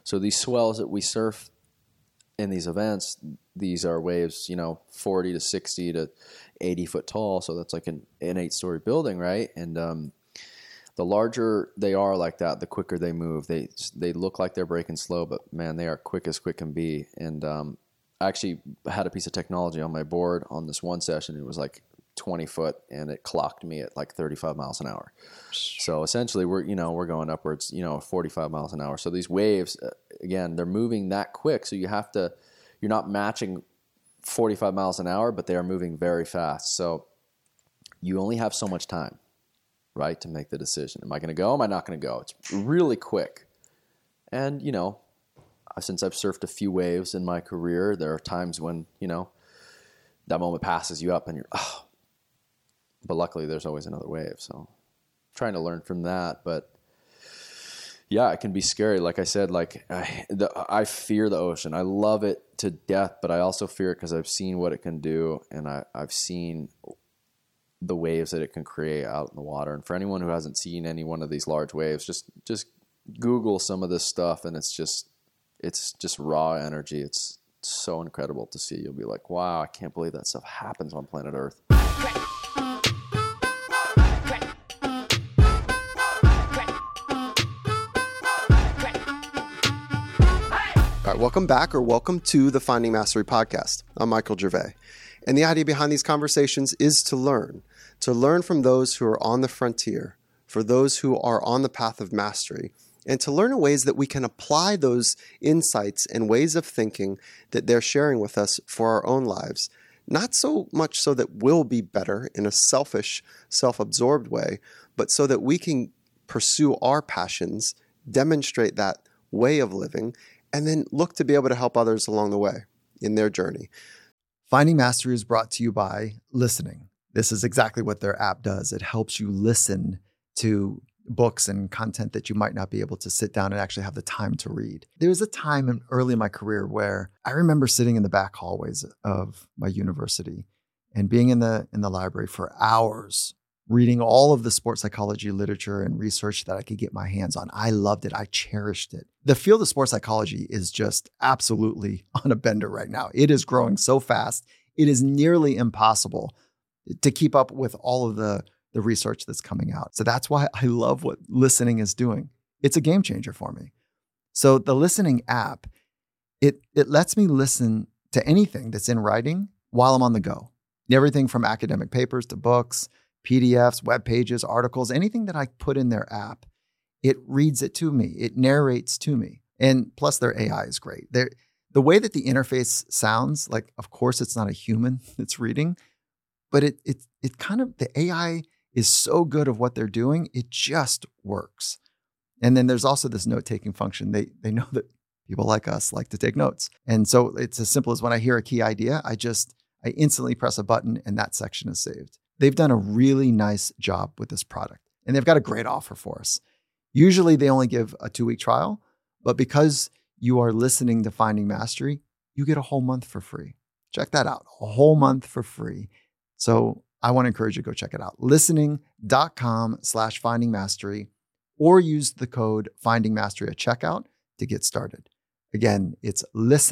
So these swells that we surf in these events, these are waves, 40 to 60 to 80 foot tall. So that's like an 8-story building, right? And the larger they are like that, the quicker they move. They look like they're breaking slow, but man, they are quick as quick can be. And I actually had a piece of technology on my board on this one session. It was like 20 foot, and it clocked me at like 35 miles an hour. So essentially, we're going upwards, 45 miles an hour. So these waves, again, they're moving that quick. So you're not matching 45 miles an hour, but they are moving very fast. So you only have so much time, right, to make the decision. Am I going to go? Am I not going to go? It's really quick. And, since I've surfed a few waves in my career, there are times when, that moment passes you up and you're, but luckily there's always another wave. So I'm trying to learn from that. But yeah, it can be scary. Like I said, I fear the ocean. I love it to death, but I also fear it because I've seen what it can do, and I've seen the waves that it can create out in the water. And for anyone who hasn't seen any one of these large waves, just Google some of this stuff, and it's just raw energy. It's so incredible to see. You'll be like, wow, I can't believe that stuff happens on planet Earth. All right, welcome back, or welcome to the Finding Mastery podcast. I'm Michael Gervais. And the idea behind these conversations is to learn from those who are on the frontier, for those who are on the path of mastery, and to learn in ways that we can apply those insights and ways of thinking that they're sharing with us for our own lives. Not so much so that we'll be better in a selfish, self-absorbed way, but so that we can pursue our passions, demonstrate that way of living, and then look to be able to help others along the way in their journey. Finding Mastery is brought to you by listening. This is exactly what their app does. It helps you listen to books and content that you might not be able to sit down and actually have the time to read. There was a time early in my career where I remember sitting in the back hallways of my university and being in the library for hours, reading all of the sports psychology literature and research that I could get my hands on. I loved it. I cherished it. The field of sports psychology is just absolutely on a bender right now. It is growing so fast. It is nearly impossible to keep up with all of the research that's coming out. So that's why I love what listening is doing. It's a game changer for me. So the listening app, it lets me listen to anything that's in writing while I'm on the go. Everything from academic papers to books, PDFs, web pages, articles, anything that I put in their app, it reads it to me. It narrates to me. And plus their AI is great. The way that the interface sounds, like, of course, it's not a human that's reading, but it kind of, the AI is so good of what they're doing, it just works. And then there's also this note-taking function. They know that people like us like to take notes. And so it's as simple as when I hear a key idea, I instantly press a button and that section is saved. They've done a really nice job with this product, and they've got a great offer for us. Usually they only give a 2-week trial, but because you are listening to Finding Mastery, you get a whole month for free. Check that out, a whole month for free. So I want to encourage you to go check it out. Listening.com/findingmastery, or use the code findingmastery at checkout to get started. Again, it's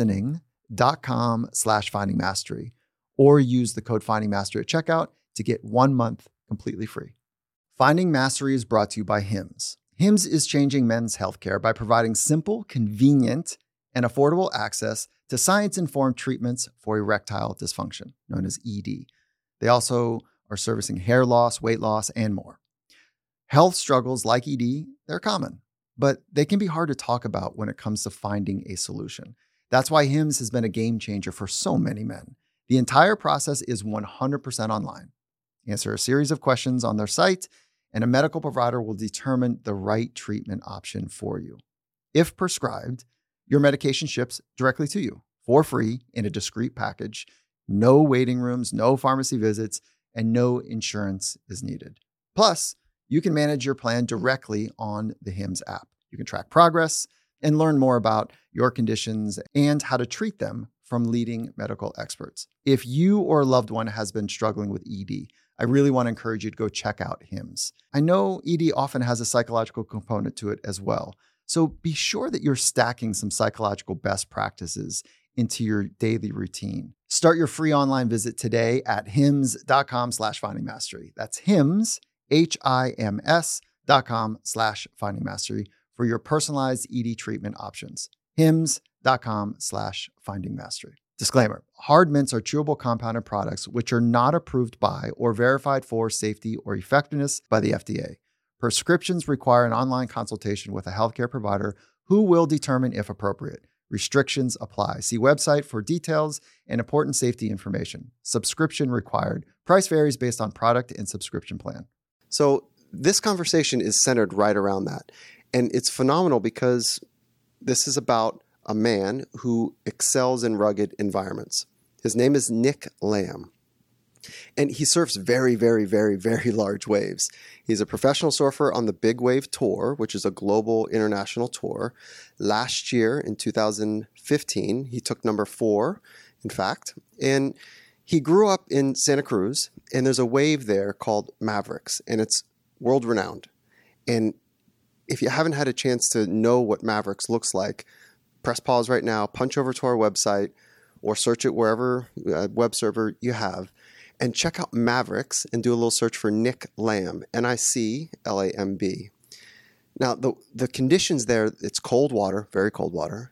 listening.com/findingmastery, or use the code findingmastery at checkout to get 1 month completely free. Finding Mastery is brought to you by Hims. Hims is changing men's healthcare by providing simple, convenient, and affordable access to science-informed treatments for erectile dysfunction, known as ED. They also are servicing hair loss, weight loss, and more. Health struggles like ED, they're common, but they can be hard to talk about when it comes to finding a solution. That's why Hims has been a game changer for so many men. The entire process is 100% online. Answer a series of questions on their site, and a medical provider will determine the right treatment option for you. If prescribed, your medication ships directly to you for free in a discreet package. No waiting rooms, no pharmacy visits, and no insurance is needed. Plus, you can manage your plan directly on the Hims app. You can track progress and learn more about your conditions and how to treat them from leading medical experts. If you or a loved one has been struggling with ED, I really want to encourage you to go check out Hims. I know ED often has a psychological component to it as well. So be sure that you're stacking some psychological best practices into your daily routine. Start your free online visit today at hims.com/findingmastery. That's hims, HIMS.com/findingmastery for your personalized ED treatment options. hims.com/findingmastery. Disclaimer: hard mints are chewable compounded products which are not approved by or verified for safety or effectiveness by the FDA. Prescriptions require an online consultation with a healthcare provider who will determine if appropriate. Restrictions apply. See website for details and important safety information. Subscription required. Price varies based on product and subscription plan. So this conversation is centered right around that. And it's phenomenal because this is about a man who excels in rugged environments. His name is Nick Lamb. And he surfs very, very, very, very large waves. He's a professional surfer on the Big Wave Tour, which is a global international tour. Last year, in 2015, he took number 4, in fact. And he grew up in Santa Cruz, and there's a wave there called Mavericks, and it's world-renowned. And if you haven't had a chance to know what Mavericks looks like, press pause right now, punch over to our website, or search it wherever web server you have, and check out Mavericks and do a little search for Nick Lamb, NICLAMB. Now, the conditions there, it's cold water, very cold water.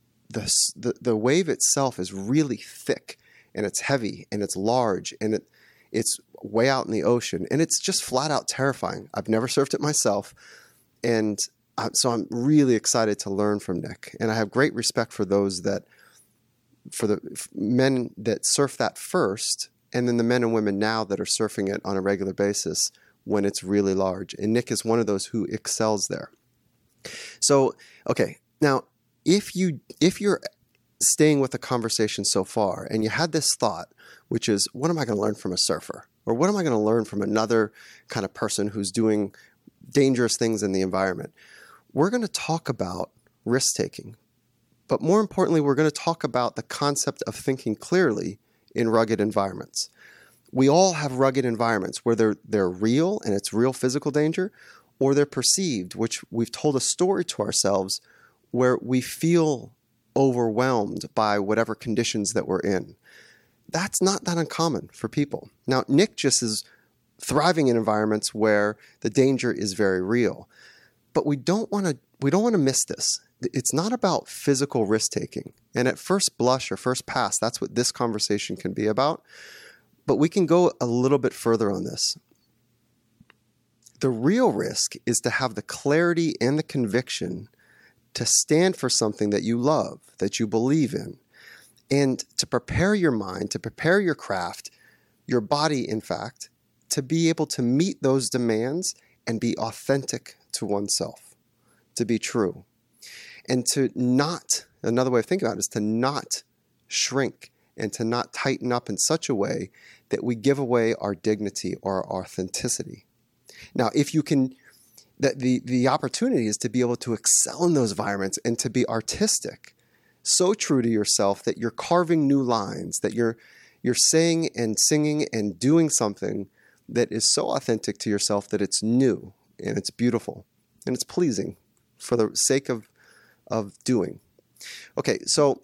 The wave itself is really thick, and it's heavy, and it's large, and it's way out in the ocean, and it's just flat out terrifying. I've never surfed it myself, and so I'm really excited to learn from Nick, and I have great respect for those for the men that surf that first, and then the men and women now that are surfing it on a regular basis when it's really large. And Nick is one of those who excels there. So, okay, now if you're staying with the conversation so far and you had this thought, which is, what am I going to learn from a surfer? Or what am I going to learn from another kind of person who's doing dangerous things in the environment? We're going to talk about risk-taking. But more importantly, we're going to talk about the concept of thinking clearly in rugged environments. We all have rugged environments where they're real and it's real physical danger, or they're perceived, which we've told a story to ourselves where we feel overwhelmed by whatever conditions that we're in. That's not that uncommon for people. Now, Nick just is thriving in environments where the danger is very real. But we don't want to miss this. It's not about physical risk-taking. And at first blush or first pass, that's what this conversation can be about. But we can go a little bit further on this. The real risk is to have the clarity and the conviction to stand for something that you love, that you believe in, and to prepare your mind, to prepare your craft, your body, in fact, to be able to meet those demands and be authentic to oneself, to be true. And to not, another way of thinking about it is to not shrink and to not tighten up in such a way that we give away our dignity or our authenticity. Now, if you can, the opportunity is to be able to excel in those environments and to be artistic, so true to yourself that you're carving new lines, that you're saying and singing and doing something that is so authentic to yourself that it's new and it's beautiful and it's pleasing for the sake of doing. Okay, so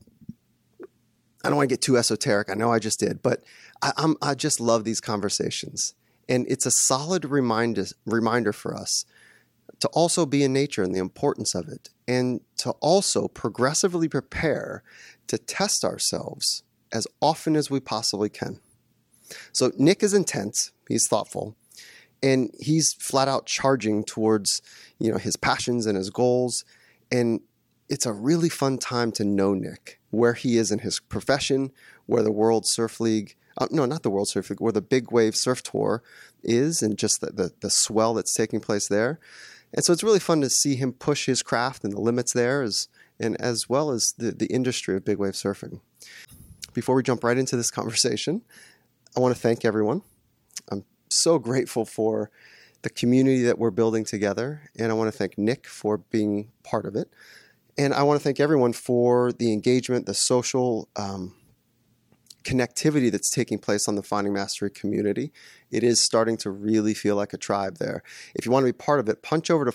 I don't want to get too esoteric. I know I just did, but I just love these conversations. And it's a solid reminder for us to also be in nature and the importance of it, and to also progressively prepare to test ourselves as often as we possibly can. So Nick is intense, he's thoughtful, and he's flat out charging towards, his passions and his goals. And it's a really fun time to know Nick, where he is in his profession, where the World Surf League, not the World Surf League, where the Big Wave Surf Tour is, and just the swell that's taking place there. And so it's really fun to see him push his craft and the limits there, as well as the industry of big wave surfing. Before we jump right into this conversation, I want to thank everyone. I'm so grateful for the community that we're building together, and I want to thank Nick for being part of it. And I want to thank everyone for the engagement, the social connectivity that's taking place on the Finding Mastery community. It is starting to really feel like a tribe there. If you want to be part of it, punch over to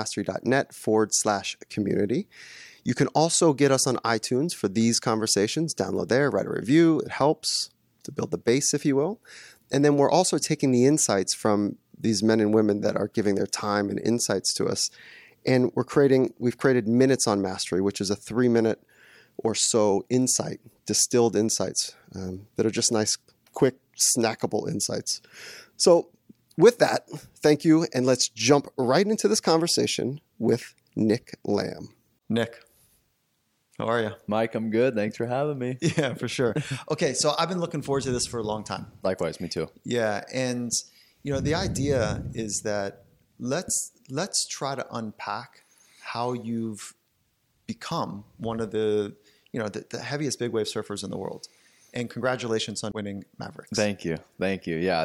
findingmastery.net/community. You can also get us on iTunes for these conversations. Download there, write a review. It helps to build the base, if you will. And then we're also taking the insights from these men and women that are giving their time and insights to us. And we've created Minutes on Mastery, which is a 3-minute or so insight, distilled insights that are just nice, quick, snackable insights. So with that, thank you. And let's jump right into this conversation with Nick Lamb. Nick, how are you? Mike, I'm good. Thanks for having me. Yeah, for sure. Okay, so I've been looking forward to this for a long time. Likewise, me too. Yeah, and the idea is that let's try to unpack how you've become one of the the heaviest big wave surfers in the world. And congratulations on winning Mavericks. Thank you. Yeah.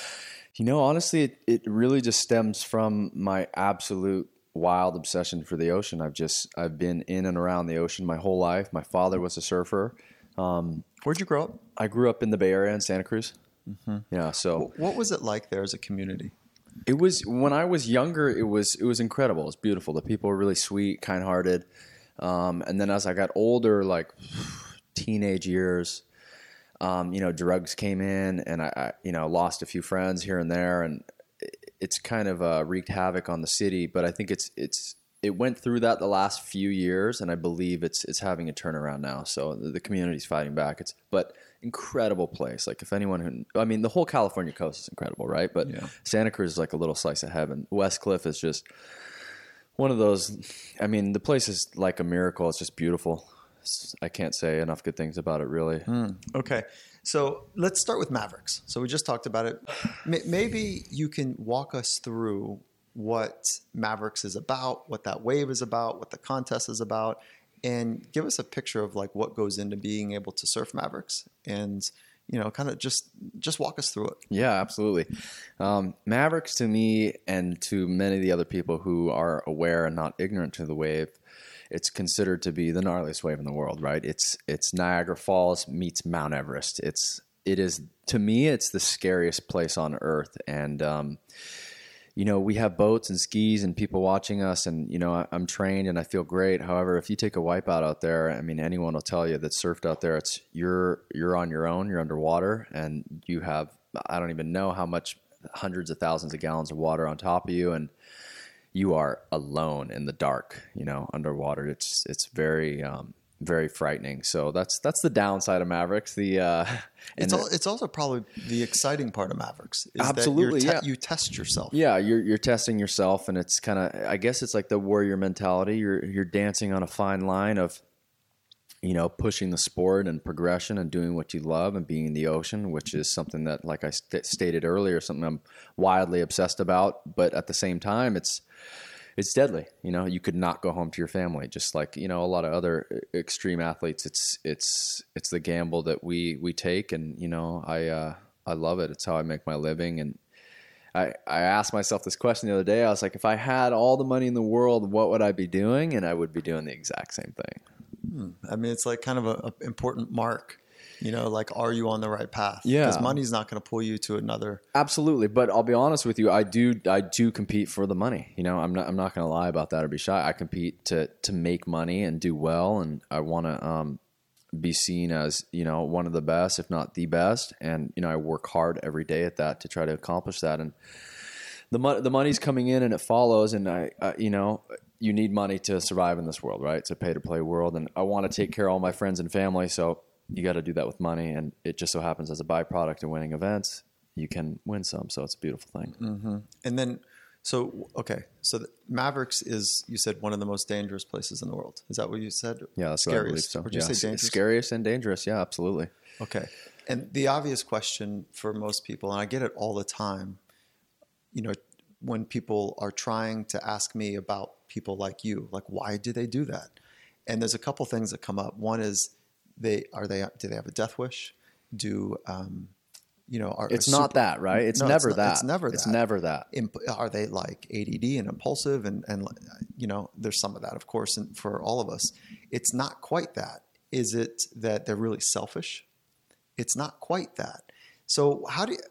Honestly, it really just stems from my absolute wild obsession for the ocean. I've been in and around the ocean my whole life. My father was a surfer. Where'd you grow up? I grew up in the Bay Area in Santa Cruz. Mm-hmm. Yeah. So what was it like there as a community? It was, when I was younger, it was incredible. It was beautiful. The people were really sweet, kind-hearted. And then as I got older, like teenage years, drugs came in, and I lost a few friends here and there, and it's kind of wreaked havoc on the city. But I think it went through that the last few years, and I believe it's having a turnaround now. So the community's fighting back. But incredible place. Like, if anyone the whole California coast is incredible, right? But yeah. Santa Cruz is like a little slice of heaven. West Cliff is just one of those. The place is like a miracle. It's just beautiful. I can't say enough good things about it, really. Okay. So let's start with Mavericks. So we just talked about it. Maybe you can walk us through what Mavericks is about, what that wave is about, what the contest is about, and give us a picture of like what goes into being able to surf Mavericks, and kind of just walk us through it. Yeah, absolutely. Mavericks, to me and to many of the other people who are aware and not ignorant to the wave, it's considered to be the gnarliest wave in the world, right? It's Niagara Falls meets Mount Everest. It is to me, it's the scariest place on earth. And we have boats and skis and people watching us, and I'm trained and I feel great. However, if you take a wipeout out there, anyone will tell you that surfed out there, it's you're on your own, you're underwater, and you have, I don't even know how much, hundreds of thousands of gallons of water on top of you, and you are alone in the dark, underwater. It's very, very frightening. So that's the downside of Mavericks. It's also probably the exciting part of Mavericks. Is absolutely, that you test yourself. Yeah, you're testing yourself, and it's kind of, I guess it's like the warrior mentality. You're dancing on a fine line of, pushing the sport and progression and doing what you love and being in the ocean, which is something that, like I stated earlier, something I'm wildly obsessed about. But at the same time, it's deadly. You could not go home to your family, just like, a lot of other extreme athletes. It's the gamble that we take. And, I love it. It's how I make my living. And I asked myself this question the other day. I was like, if I had all the money in the world, what would I be doing? And I would be doing the exact same thing. It's like kind of an important mark. Like, are you on the right path? Yeah. Because money's not going to pull you to another. Absolutely. But I'll be honest with you. I do compete for the money. I'm not going to lie about that or be shy. I compete to make money and do well. And I want to be seen as, one of the best, if not the best. And, I work hard every day at that to try to accomplish that. And the money's coming in and it follows. And you need money to survive in this world, right? It's a pay to play world. And I want to take care of all my friends and family. So you got to do that with money, and it just so happens as a byproduct of winning events, you can win some. So it's a beautiful thing. Mm-hmm. And then, so the Mavericks is, you said, one of the most dangerous places in the world. Is that what you said? Yeah, that's scariest. What I believe so. Would you say dangerous? Scariest and dangerous. Yeah, absolutely. Okay. And the obvious question for most people, and I get it all the time, when people are trying to ask me about people like you, like, why do they do that? And there's a couple things that come up. One is, do they have a death wish? It's not that, right? It's never that. It's never that. It's never that. Are they like ADD and impulsive? And there's some of that, of course, for all of us. It's not quite that. Is it that they're really selfish? it's not quite that. So how can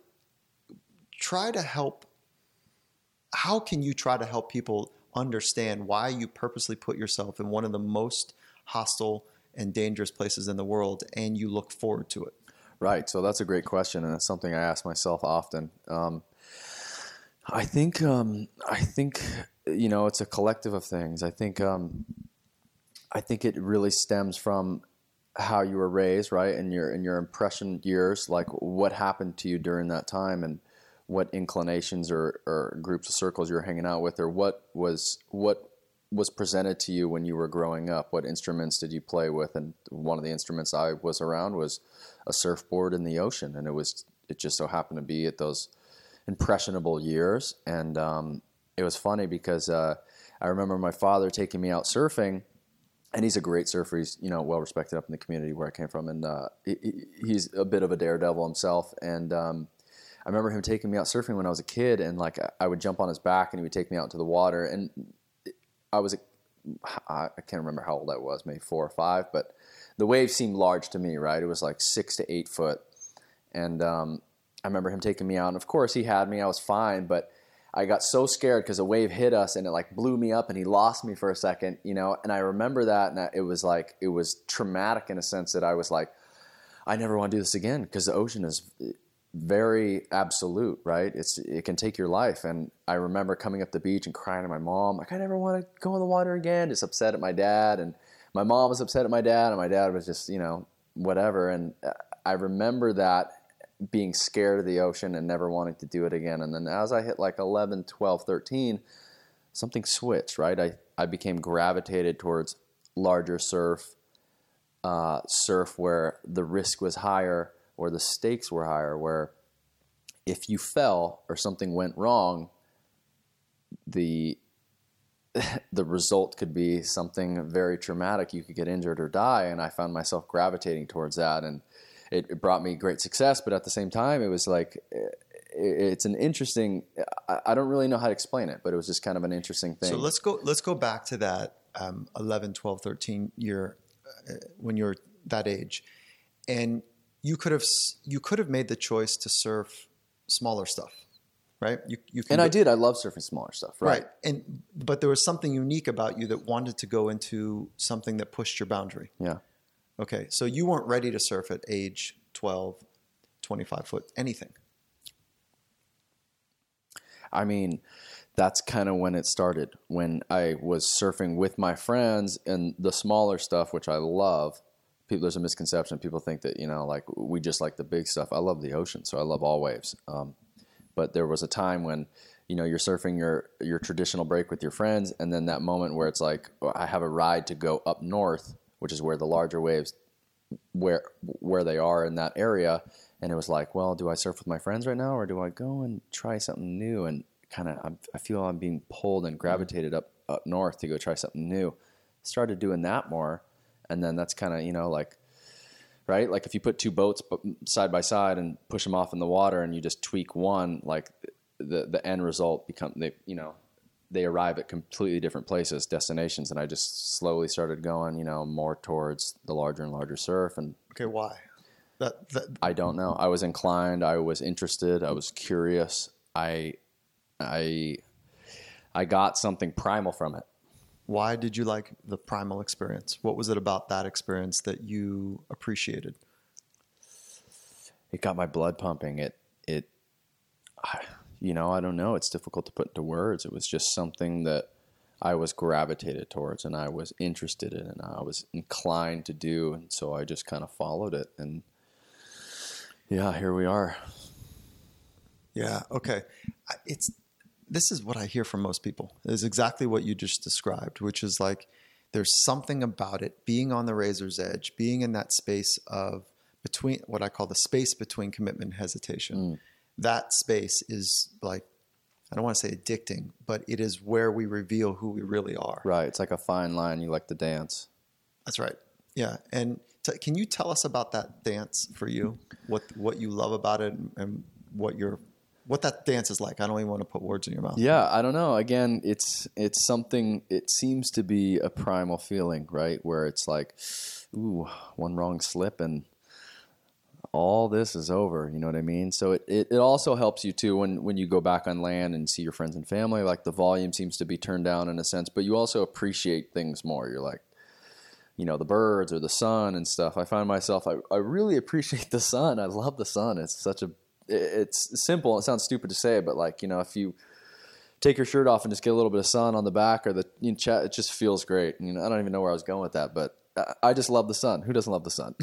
you try to help people understand why you purposely put yourself in one of the most hostile and dangerous places in the world and you look forward to it? Right. So that's a great question, and it's something I ask myself often. I think it's a collective of things. I think it really stems from how you were raised, right, in your impression years, like what happened to you during that time, and what inclinations or groups of circles you were hanging out with, or what was presented to you when you were growing up. What instruments did you play with? And one of the instruments I was around was a surfboard in the ocean, and it just so happened to be at those impressionable years. And it was funny because I remember my father taking me out surfing, and he's a great surfer. He's well respected up in the community where I came from, and he's a bit of a daredevil himself. And I remember him taking me out surfing when I was a kid, and like I would jump on his back, and he would take me out into the water. And I can't remember how old I was, maybe 4 or 5, but the wave seemed large to me, right? It was like 6 to 8 foot. And I remember him taking me out, and of course he had me. I was fine, but I got so scared because a wave hit us and it like blew me up, and he lost me for a second, and I remember that, and it was traumatic in a sense that I was like, I never want to do this again, because the ocean is very absolute, right? It can take your life. And I remember coming up the beach and crying to my mom, like, I never want to go in the water again, just upset at my dad. And my mom was upset at my dad, and my dad was just, whatever. And I remember that, being scared of the ocean and never wanting to do it again. And then as I hit like 11, 12, 13, something switched, right? I became gravitated towards larger surf where the risk was higher, or the stakes were higher, where if you fell or something went wrong, the result could be something very traumatic. You could get injured or die. And I found myself gravitating towards that. And it brought me great success, but at the same time, it was like, it's an interesting, I don't really know how to explain it, but it was just kind of an interesting thing. So let's go back to that 11, 12, 13 year, when you're that age, and you could have made the choice to surf smaller stuff, right? I did. I love surfing smaller stuff, right? But there was something unique about you that wanted to go into something that pushed your boundary. Yeah. Okay, so you weren't ready to surf at age 12, 25 foot, anything. I mean, that's kind of when it started, when I was surfing with my friends and the smaller stuff, which I love. There's a misconception. People think that, like we just like the big stuff. I love the ocean, so I love all waves. But there was a time when, you're surfing your traditional break with your friends, and then that moment where it's like, I have a ride to go up north, which is where the larger waves, where they are in that area. And it was like, well, do I surf with my friends right now, or do I go and try something new? And kind of, I feel I'm being pulled and gravitated up north to go try something new. Started doing that more. And then that's kind of, like, right? Like if you put two boats side by side and push them off in the water, and you just tweak one, like the end result they arrive at completely different places, destinations. And I just slowly started going, more towards the larger and larger surf. And okay, why? I don't know. I was inclined. I was interested. I was curious. I got something primal from it. Why did you like the primal experience? What was it about that experience that you appreciated? It got my blood pumping. I don't know. It's difficult to put into words. It was just something that I was gravitated towards, and I was interested in, and I was inclined to do. And so I just kind of followed it. And yeah, here we are. Yeah. Okay. This is what I hear from most people. It's exactly what you just described, which is like, there's something about it, being on the razor's edge, being in that space of between, what I call the space between commitment and hesitation. That space is like, I don't want to say addicting, but it is where we reveal who we really are. Right. It's like a fine line. You like to dance. That's right. Yeah. And can you tell us about that dance for you? What you love about it, and what that dance is like? I don't even want to put words in your mouth. Yeah, I don't know. Again, it's something, it seems to be a primal feeling, right? Where it's like, ooh, one wrong slip and all this is over. You know what I mean? So it also helps you too when you go back on land and see your friends and family, like the volume seems to be turned down in a sense, but you also appreciate things more. You're like, you know, the birds or the sun and stuff. I find myself, I really appreciate the sun. I love the sun. It's simple. It sounds stupid to say, but like, you know, if you take your shirt off and just get a little bit of sun on the back or it just feels great. You know, I don't even know where I was going with that, but I just love the sun. Who doesn't love the sun?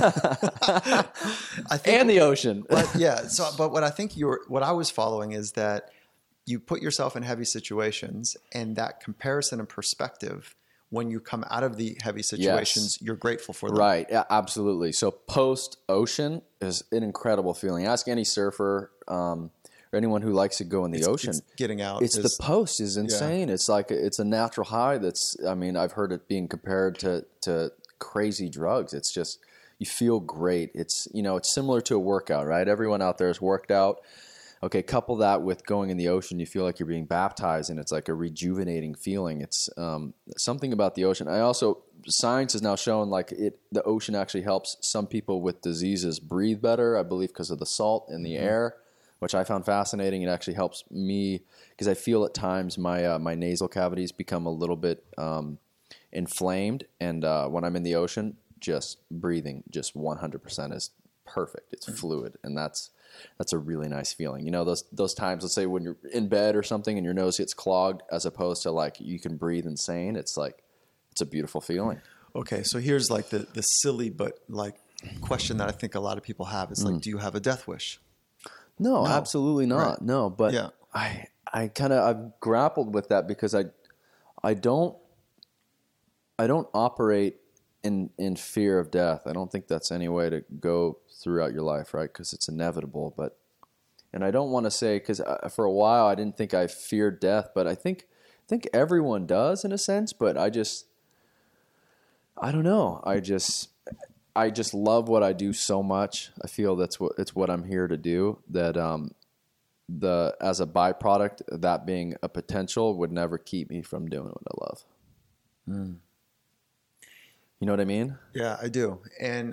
I think, and the ocean. But yeah. So, but what I was following is that you put yourself in heavy situations, and that comparison and perspective, when you come out of the heavy situations, you're grateful for them. Right. Yeah, absolutely. So post ocean is an incredible feeling. Ask any surfer, or anyone who likes to go in the ocean. It's getting out. The post is insane. Yeah. It's like it's a natural high. I've heard it being compared to crazy drugs. It's just, you feel great. It's similar to a workout, right? Everyone out there has worked out. Okay, couple that with going in the ocean, you feel like you're being baptized, and it's like a rejuvenating feeling. It's something about the ocean. Science has now shown like the ocean actually helps some people with diseases breathe better, I believe, because of the salt in the air, which I found fascinating. It actually helps me because I feel at times my nasal cavities become a little bit inflamed, and when I'm in the ocean, just breathing just 100% is perfect. It's fluid, and that's a really nice feeling. You know, those times, let's say when you're in bed or something and your nose gets clogged, as opposed to like you can breathe insane. It's like, it's a beautiful feeling. Okay, so here's like the silly but like question that I think a lot of people have. It's like, do you have a death wish? No, absolutely not. Right. No, but yeah. I've grappled with that because I don't operate in fear of death. I don't think that's any way to go throughout your life, right? Because it's inevitable. And I don't want to say, because for a while I didn't think I feared death, but I think everyone does in a sense. But I don't know. I just love what I do so much. I feel it's what I'm here to do. That as a byproduct, that being a potential would never keep me from doing what I love. Mm. You know what I mean? Yeah, I do. And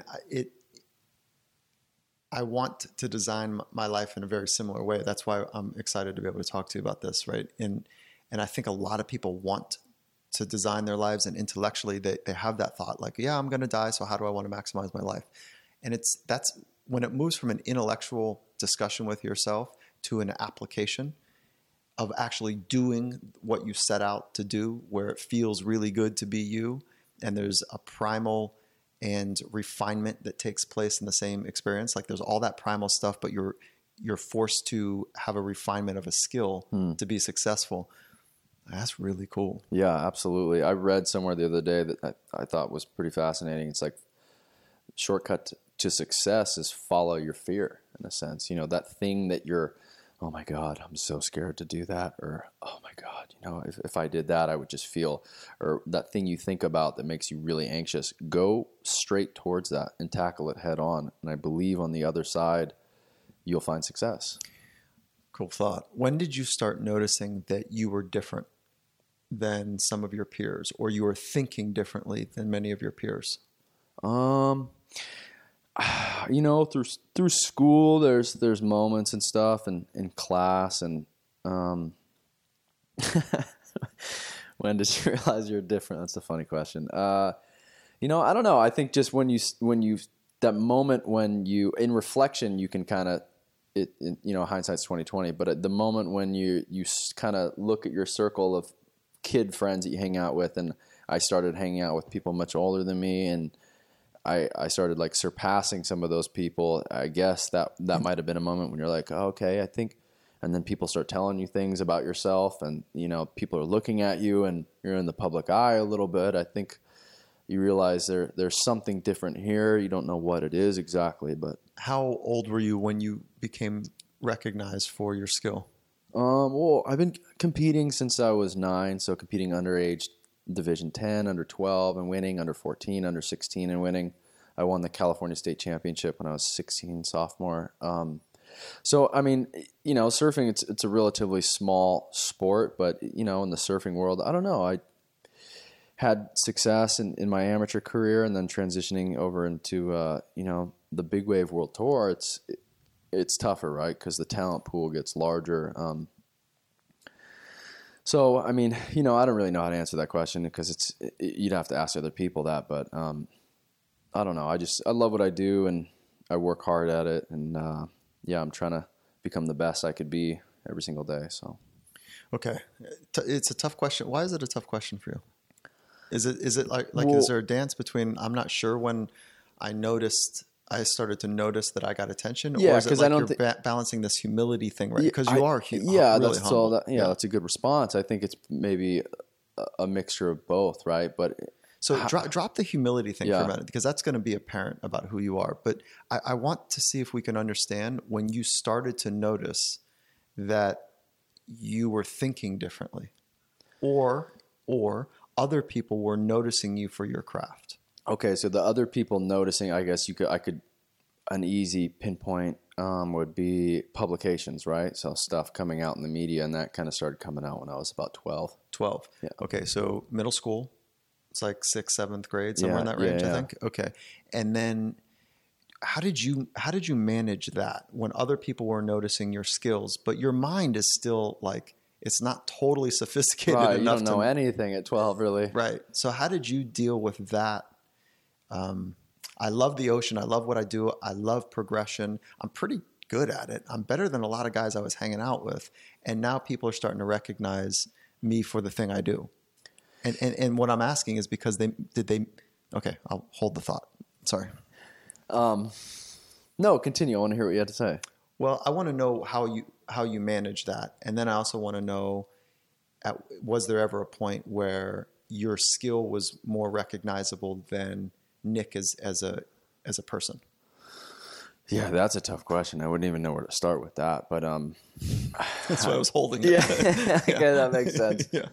I want to design my life in a very similar way. That's why I'm excited to be able to talk to you about this, right? And I think a lot of people want to design their lives, and intellectually they have that thought like, yeah, I'm going to die, so how do I want to maximize my life? And that's when it moves from an intellectual discussion with yourself to an application of actually doing what you set out to do, where it feels really good to be you, and there's a primal and refinement that takes place in the same experience. Like there's all that primal stuff, but you're forced to have a refinement of a skill to be successful. That's really cool. Yeah, absolutely. I read somewhere the other day that I thought was pretty fascinating. It's like shortcut to success is follow your fear, in a sense. You know, that thing that you're, oh my God, I'm so scared to do that. Or, oh my God, you know, if I did that, I would just feel, or that thing you think about that makes you really anxious, go straight towards that and tackle it head on. And I believe on the other side, you'll find success. Cool thought. When did you start noticing that you were different than some of your peers, or you were thinking differently than many of your peers? You know, through school, there's moments and stuff, and in class, and when did you realize you're different? That's a funny question. You know, I don't know. I think just when you that moment when you, in reflection, you can kind of, you know, hindsight's 20/20. But at the moment when you kind of look at your circle of kid friends that you hang out with, and I started hanging out with people much older than me, and I started like surpassing some of those people. I guess that might have been a moment when you're like, oh, okay, I think, and then people start telling you things about yourself, and you know, people are looking at you, and you're in the public eye a little bit. I think you realize there's something different here. You don't know what it is exactly, but. How old were you when you became recognized for your skill? Well, I've been competing since I was 9, so competing underage Division 10, under 12 and winning, under 14, under 16 and winning. I won the California State Championship when I was 16, sophomore. So, I mean, you know, surfing, it's a relatively small sport, but, you know, in the surfing world, I don't know. I had success in my amateur career, and then transitioning over into, you know, the Big Wave World Tour, it's tougher, right? Because the talent pool gets larger. So, I mean, I don't really know how to answer that question because you'd have to ask other people that. But I don't know. I love what I do, and I work hard at it. And I'm trying to become the best I could be every single day. So, okay, it's a tough question. Why is it a tough question for you? Is it like Well, is there a dance between I'm not sure when I started to notice that I got attention, Yeah, or is it 'cause like I don't you're balancing this humility thing, right? Because you are yeah, really humble. that's a good response. I think it's maybe a mixture of both, right? But So drop the humility thing for Yeah. a minute, because that's going to be apparent about who you are. But I want to see if we can understand when you started to notice that you were thinking differently, or other people were noticing you for your craft. okay, so the other people noticing, I guess I could an easy pinpoint would be publications, right? So stuff coming out in the media, and that kind of started coming out when I was about 12. 12. Yeah. Okay, so middle school, it's like 6th, 7th grade, somewhere in Yeah, that range, yeah, I yeah. think. Okay, and then how did you manage that when other people were noticing your skills, but your mind is still like it's not totally sophisticated Right, you enough don't know to anything at 12, really. right. So how did you deal with that? I love the ocean. I love what I do. I love progression. I'm pretty good at it. I'm better than a lot of guys I was hanging out with. And now people are starting to recognize me for the thing I do. And what I'm asking is because okay, I'll hold the thought. Sorry. No, continue. I want to hear what you had to say. Well, I want to know how you manage that. And then I also want to know, was there ever a point where your skill was more recognizable than Nick as a person? Yeah, that's a tough question. I wouldn't even know where to start with that. But That's why I was holding it. yeah, okay, that makes sense. Yeah.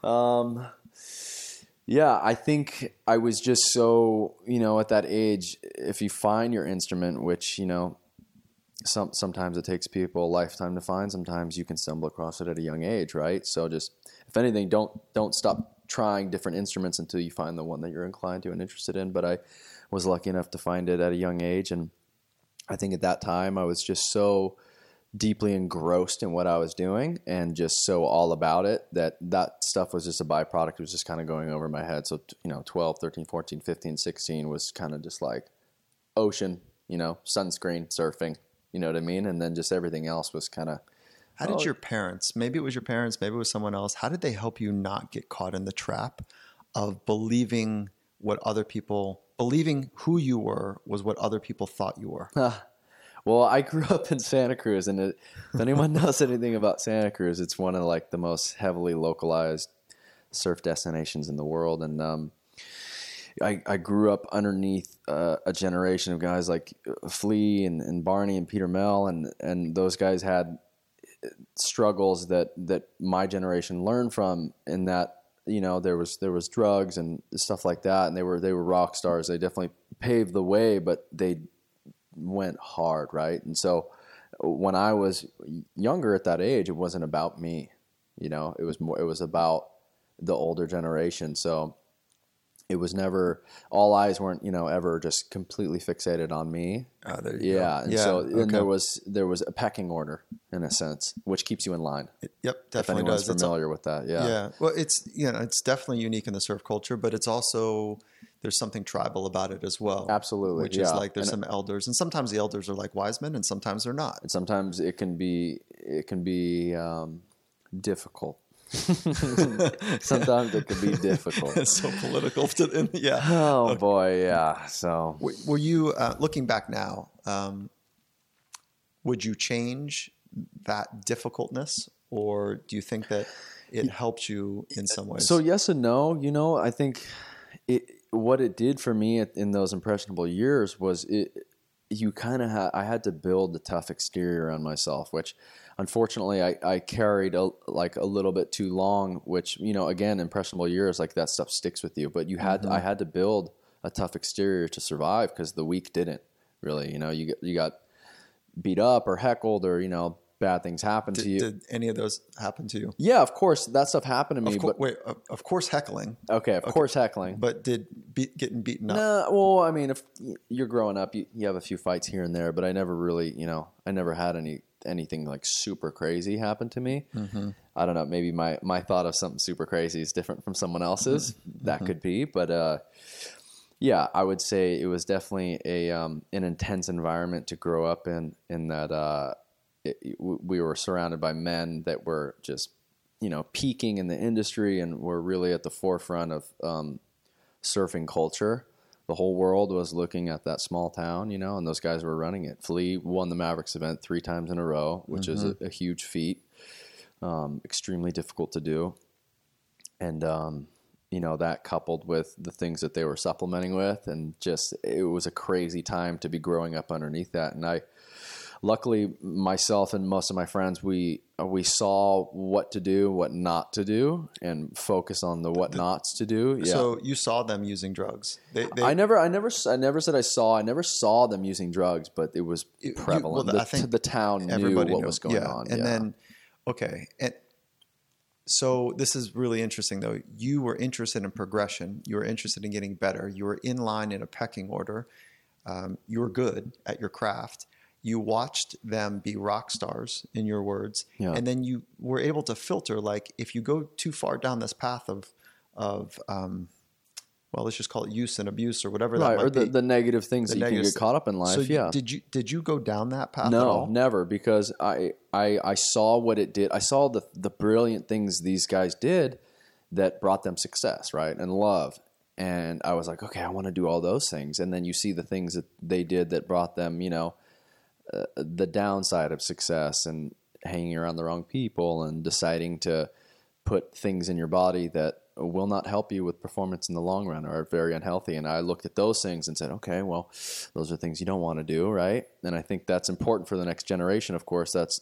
Yeah, I think I was just so, at that age, if you find your instrument, which, sometimes it takes people a lifetime to find, sometimes you can stumble across it at a young age, right? So just, if anything, don't stop trying different instruments until you find the one that you're inclined to and interested in. But I was lucky enough to find it at a young age, and I think at that time I was just so deeply engrossed in what I was doing and just so all about it that stuff was just a byproduct. It was just kind of going over my head. So, 12, 13, 14, 15, 16 was kind of just like ocean, sunscreen, surfing, you know what I mean? And then just everything else was kind of. How did your parents, maybe it was your parents, maybe it was someone else, how did they help you not get caught in the trap of believing who you were was what other people thought you were? Well, I grew up in Santa Cruz, and if anyone knows anything about Santa Cruz, it's one of like the most heavily localized surf destinations in the world. And I grew up underneath a generation of guys like Flea and Barney and Peter Mel, and those guys had struggles that my generation learned from. In that, there was drugs and stuff like that, and they were rock stars. They definitely paved the way, but they went hard, right? And so when I was younger at that age, it wasn't about me, it was about the older generation. So it was never, all eyes weren't, ever just completely fixated on me. There you Yeah. go. And so and there was a pecking order in a sense, which keeps you in line. Yep, If definitely anyone's does. familiar with that. Yeah. Yeah. Well, it's definitely unique in the surf culture, but it's also, there's something tribal about it as well. Absolutely. Which is like there's some elders, and sometimes the elders are like wise men, and sometimes they're not. And sometimes it can be difficult. Sometimes it can be difficult. It's so political. Yeah. Oh boy, yeah. So Were you looking back now? Would you change that difficultness, or do you think that it helped you in some ways? So yes and no. I think what it did for me in those impressionable years was I had to build a tough exterior on myself, which unfortunately I carried a little bit too long, which, again, impressionable years, like that stuff sticks with you, but I had to build a tough exterior to survive, because the weak didn't really, you got beat up or heckled or, bad things happen to you. Did any of those happen to you? Yeah, of course, that stuff happened to me. Of course, heckling. Okay, of course, heckling. But getting beaten up? No, well, I mean, if you're growing up, you have a few fights here and there, but I never really, I never had anything like super crazy happen to me. Mm-hmm. I don't know. Maybe my thought of something super crazy is different from someone else's. Mm-hmm. That could be, but yeah, I would say it was definitely an intense environment to grow up in that we were surrounded by men that were just, peaking in the industry and were really at the forefront of surfing culture. The whole world was looking at that small town, and those guys were running it. Flea won the Mavericks event 3 times in a row, which is a huge feat, extremely difficult to do. And, that coupled with the things that they were supplementing with, and just, it was a crazy time to be growing up underneath that. And luckily, myself and most of my friends, we saw what to do, what not to do, and focus on the what nots to do. Yeah. So you saw them using drugs. I never said I saw. I never saw them using drugs, but it was prevalent. I think the town knew what was going on. And then, okay, and so this is really interesting, though. You were interested in progression. You were interested in getting better. You were in line in a pecking order. You were good at your craft. You watched them be rock stars, in your words, and then you were able to filter. Like, if you go too far down this path of well, let's just call it use and abuse or whatever that might be. The negative things that you can get caught up in life. So did you go down that path? No, at all? Never, because I saw what it did. I saw the brilliant things these guys did that brought them success, right, and love. And I was like, okay, I want to do all those things. And then you see the things that they did that brought them, the downside of success, and hanging around the wrong people and deciding to put things in your body that will not help you with performance in the long run, or are very unhealthy. And I looked at those things and said, okay, well, those are things you don't want to do, right? And I think that's important for the next generation. Of course, that's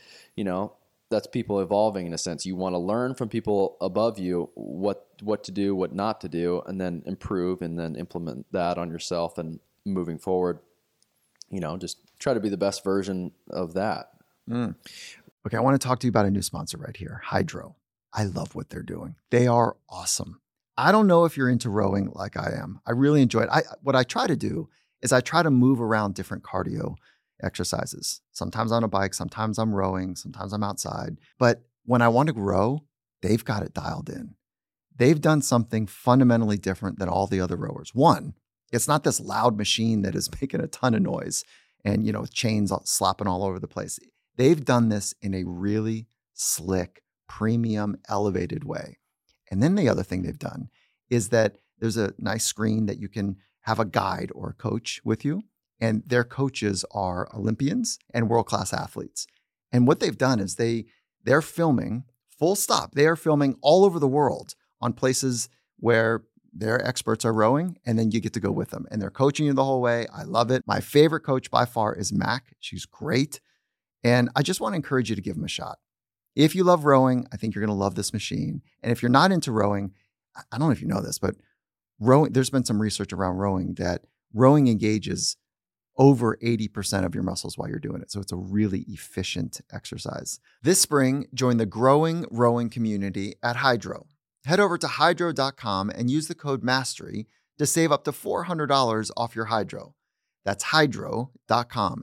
people evolving in a sense. You want to learn from people above you what to do, what not to do, and then improve and then implement that on yourself, and moving forward, just try to be the best version of that. Okay, I want to talk to you about a new sponsor right here, Hydrow. I love what they're doing. They are awesome. I don't know if you're into rowing like I am. I really enjoy it. What I try to do is I try to move around different cardio exercises. Sometimes on a bike, sometimes I'm rowing, sometimes I'm outside. But when I want to row, they've got it dialed in. They've done something fundamentally different than all the other rowers. One, it's not this loud machine that is making a ton of noise and, chains slapping all over the place. They've done this in a really slick, premium, elevated way. And then the other thing they've done is that there's a nice screen that you can have a guide or a coach with you. And their coaches are Olympians and world-class athletes. And what they've done is they're filming, full stop. They are filming all over the world on places where their experts are rowing, and then you get to go with them. And they're coaching you the whole way. I love it. My favorite coach by far is Mac. She's great. And I just want to encourage you to give them a shot. If you love rowing, I think you're going to love this machine. And if you're not into rowing, I don't know if you know this, but rowing, there's been some research around rowing that rowing engages over 80% of your muscles while you're doing it. So it's a really efficient exercise. This spring, join the growing rowing community at Hydrow. Head over to hydrow.com and use the code MASTERY to save up to $400 off your Hydrow. That's hydrow.com,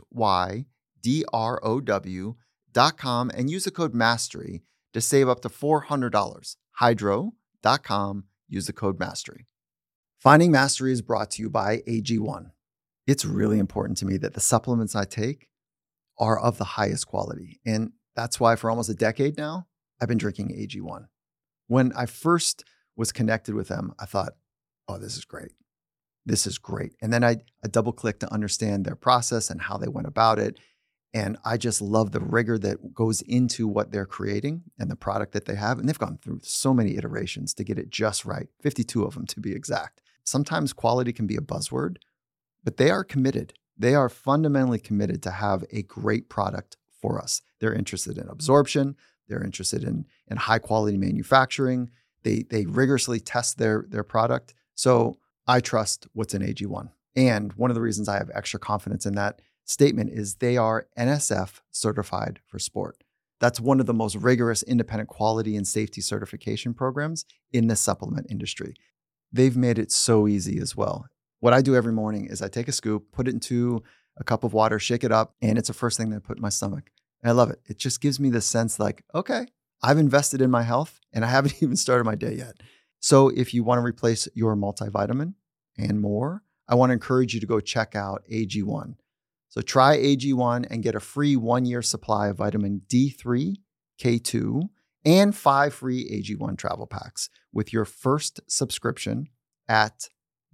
HYDROW.com, and use the code MASTERY to save up to $400. Hydrow.com, use the code MASTERY. Finding Mastery is brought to you by AG1. It's really important to me that the supplements I take are of the highest quality. And that's why for almost a decade now, I've been drinking AG1. When I first was connected with them, I thought, oh, this is great. This is great. And then I double-clicked to understand their process and how they went about it. And I just love the rigor that goes into what they're creating and the product that they have. And they've gone through so many iterations to get it just right, 52 of them to be exact. Sometimes quality can be a buzzword, but they are committed. They are fundamentally committed to have a great product for us. They're interested in absorption. They're interested in high quality manufacturing. They rigorously test their product. So I trust what's in AG1. And one of the reasons I have extra confidence in that statement is they are NSF certified for sport. That's one of the most rigorous independent quality and safety certification programs in the supplement industry. They've made it so easy as well. What I do every morning is I take a scoop, put it into a cup of water, shake it up, and it's the first thing that I put in my stomach. And I love it. It just gives me the sense like, okay, I've invested in my health and I haven't even started my day yet. So if you want to replace your multivitamin and more, I want to encourage you to go check out AG1. So try AG1 and get a free 1-year supply of vitamin D3, K2, and 5 free AG1 travel packs with your first subscription at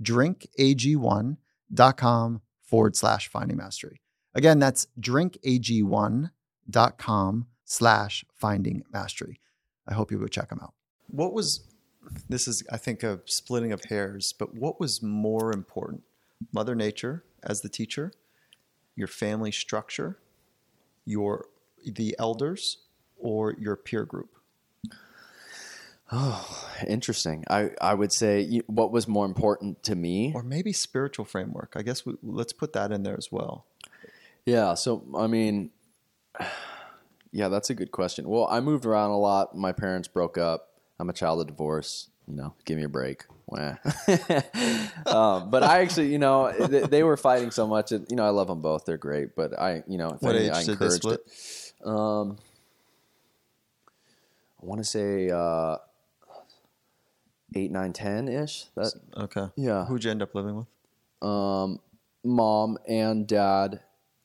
drinkag1.com/finding mastery. Again, that's drinkag1.com/finding mastery. I hope you go check them out. This is, I think, a splitting of hairs, but what was more important? Mother Nature as the teacher, your family structure, the elders, or your peer group? Oh, interesting. I would say what was more important to me, Or maybe spiritual framework. I guess let's put that in there as well. yeah. So I mean, yeah, that's a good question. Well, I moved around a lot. My parents broke up. I'm a child of divorce. Give me a break. But I actually, they were fighting so much. I love them both. They're great. But if What anything, age I did they encouraged split? it. I want to say 8, 9, 10-ish. Okay. Yeah. Who'd you end up living with? Mom and dad.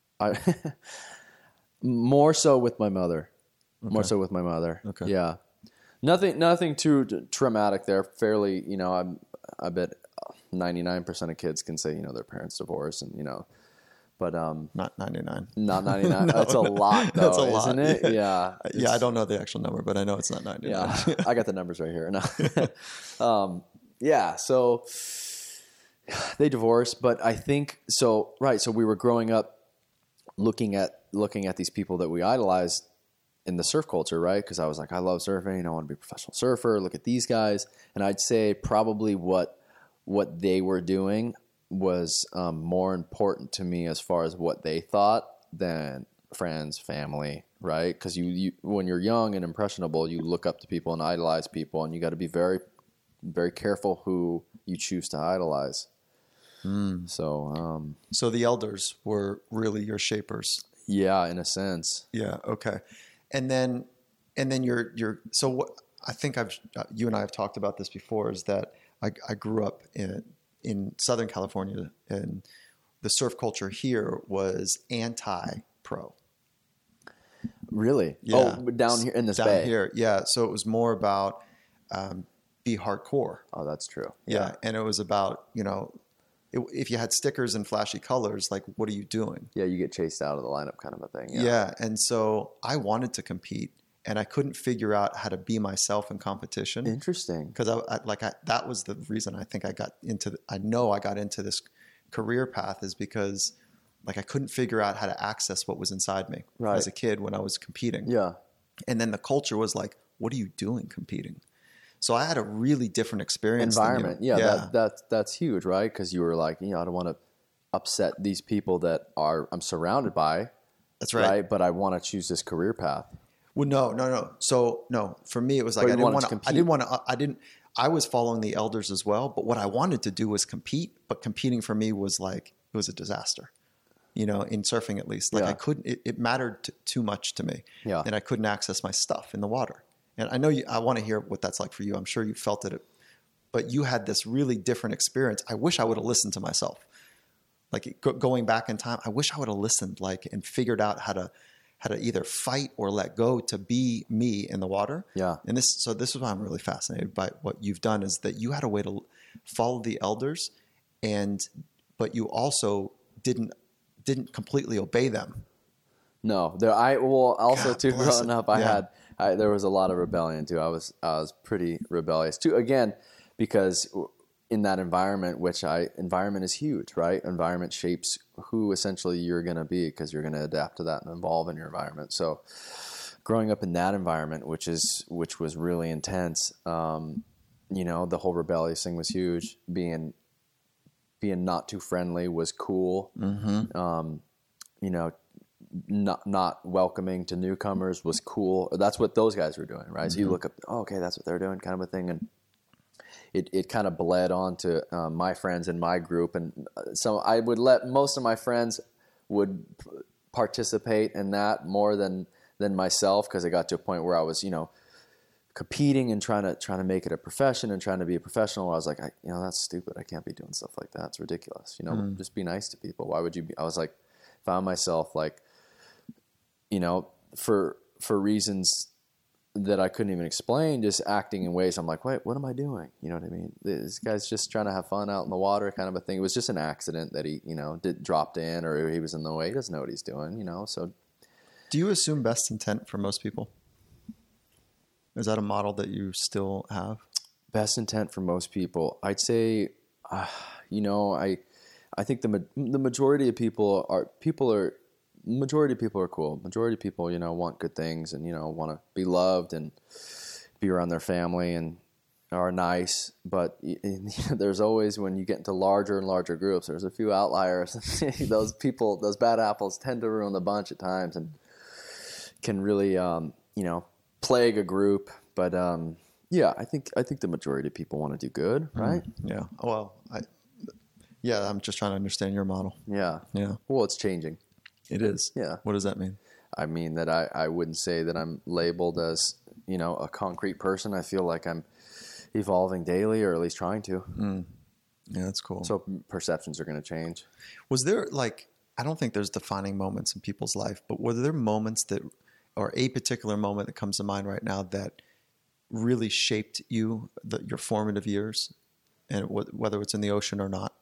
More so with my mother. More so with my mother. Okay. Yeah. Nothing too traumatic there. Fairly, I bet 99% of kids can say, their parents divorced and, but Not 99. not 99. No. That's a lot though, That's a lot, isn't it? Yeah. Yeah, I don't know the actual number, but I know it's not 99. Yeah. I got the numbers right here. No. Yeah. So they divorced, but I think so. Right. So we were growing up looking at these people that we idolized in the surf culture, right? Because I was like, I love surfing. I want to be a professional surfer. Look at these guys. And I'd say probably what they were doing was more important to me as far as what they thought than friends, family, right? Because you when you're young and impressionable, you look up to people and idolize people, and you got to be very, very careful who you choose to idolize. So the elders were really your shapers. yeah, in a sense. Yeah. Okay. And then you're so what I think you and I have talked about this before is that I grew up in Southern California, and the surf culture here was anti-pro. Really? Yeah. Oh, down here in this Down bay. here. Yeah. So it was more about be hardcore. Oh, that's true. Yeah. And it was about, if you had stickers and flashy colors, like, what are you doing? Yeah, you get chased out of the lineup kind of a thing. Yeah. And so I wanted to compete, and I couldn't figure out how to be myself in competition. Interesting. Because that was the reason I think I got into this career path, is because like I couldn't figure out how to access what was inside me as a kid when I was competing. Yeah. And then the culture was like, what are you doing competing? So I had a really different experience. Environment. Yeah. That's huge, right? Because you were like, I don't want to upset these people that I'm surrounded by. That's right. But I want to choose this career path. Well, no. So no, for me, it was like, I was following the elders as well, but what I wanted to do was compete, but competing for me was like, it was a disaster, in surfing at least. Like I couldn't, it mattered too much to me. Yeah. And I couldn't access my stuff in the water. And I know I want to hear what that's like for you. I'm sure you felt it, but you had this really different experience. I wish I would have listened to myself. Like going back in time, I wish I would have listened, and figured out how to either fight or let go to be me in the water. Yeah. And this is why I'm really fascinated by what you've done, is that you had a way to follow the elders, but you also didn't completely obey them. No, growing up, there was a lot of rebellion too. I was pretty rebellious too. Again, because in that environment, environment is huge, right? Environment shapes who essentially you're going to be, because you're going to adapt to that and evolve in your environment. So growing up in that environment, which was really intense, the whole rebellious thing was huge. Being not too friendly was cool. Mm-hmm. not welcoming to newcomers was cool. That's what those guys were doing, right? So you look up, okay, that's what they're doing, kind of a thing, and it kind of bled on to my friends in my group, and so I would let most of my friends would participate in that more than myself, because it got to a point where I was, competing and trying to make it a profession and trying to be a professional. I was like, that's stupid. I can't be doing stuff like that. It's ridiculous. Just be nice to people. Why would you be? I was like, found myself like, for reasons that I couldn't even explain, just acting in ways I'm like, wait, what am I doing? You know what I mean? This guy's just trying to have fun out in the water, kind of a thing. It was just an accident that he, dropped in, or he was in the way. He doesn't know what he's doing, so. Do you assume best intent for most people? Is that a model that you still have? Best intent for most people, I'd say, I think the majority of people are cool. Majority of people, want good things and, want to be loved and be around their family and are nice. But there's always, when you get into larger and larger groups, there's a few outliers. Those people, those bad apples tend to ruin the bunch at times and can really, plague a group. But yeah, I think the majority of people want to do good, right? Yeah. Well, I'm just trying to understand your model. Yeah. Yeah. Well, it's changing. It is. Yeah. What does that mean? I mean that I wouldn't say that I'm labeled as, a concrete person. I feel like I'm evolving daily, or at least trying to. Yeah, that's cool. So perceptions are going to change. Was there I don't think there's defining moments in people's life, but were there moments or a particular moment that comes to mind right now that really shaped you, your formative years, and whether it's in the ocean or not?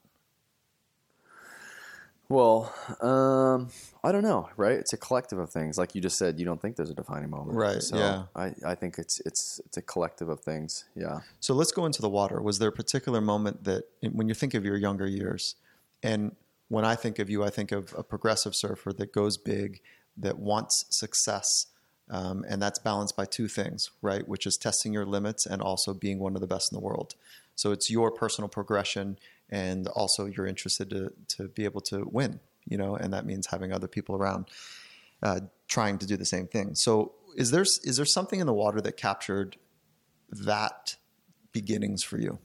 Well, I don't know, right? It's a collective of things. Like you just said, you don't think there's a defining moment. Right, so yeah. I think it's a collective of things, yeah. So let's go into the water. Was there a particular moment that, when you think of your younger years, and when I think of you, I think of a progressive surfer that goes big, that wants success, and that's balanced by two things, right? Which is testing your limits and also being one of the best in the world. So it's your personal progression, and also you're interested to be able to win, and that means having other people around trying to do the same thing. So is there something in the water that captured that beginnings for you?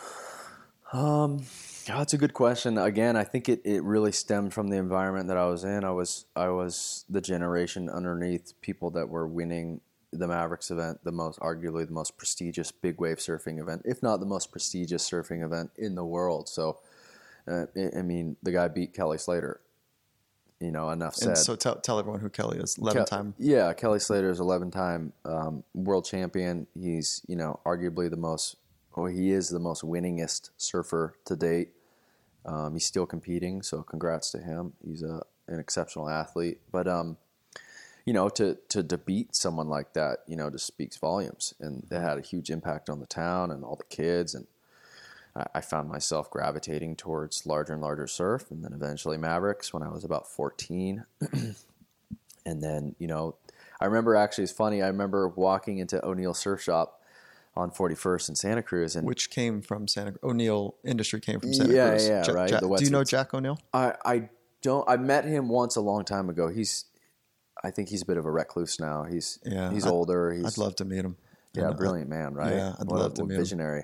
That's a good question. Again, I think it really stemmed from the environment that I was in. I was the generation underneath people that were winning the Mavericks event, arguably the most prestigious big wave surfing event, if not the most prestigious surfing event in the world. So, the guy beat Kelly Slater. Enough said. And so tell everyone who Kelly is. 11-time. Yeah, Kelly Slater is 11-time world champion. He's arguably he is the most winningest surfer to date. He's still competing, so congrats to him. He's an exceptional athlete. But to beat someone like that, just speaks volumes. And it had a huge impact on the town and all the kids. And I found myself gravitating towards larger and larger surf, and then eventually Mavericks when I was about 14. And then, I remember, actually, it's funny, I remember walking into O'Neill Surf Shop on 41st in Santa Cruz. Which came from O'Neill Industry came from Santa Cruz. Yeah, right. Do you know Jack O'Neill? I don't. I met him once a long time ago. I think he's a bit of a recluse now. He's older. I'd love to meet him. Yeah, brilliant man, right? Yeah, I'd love to meet him. Visionary.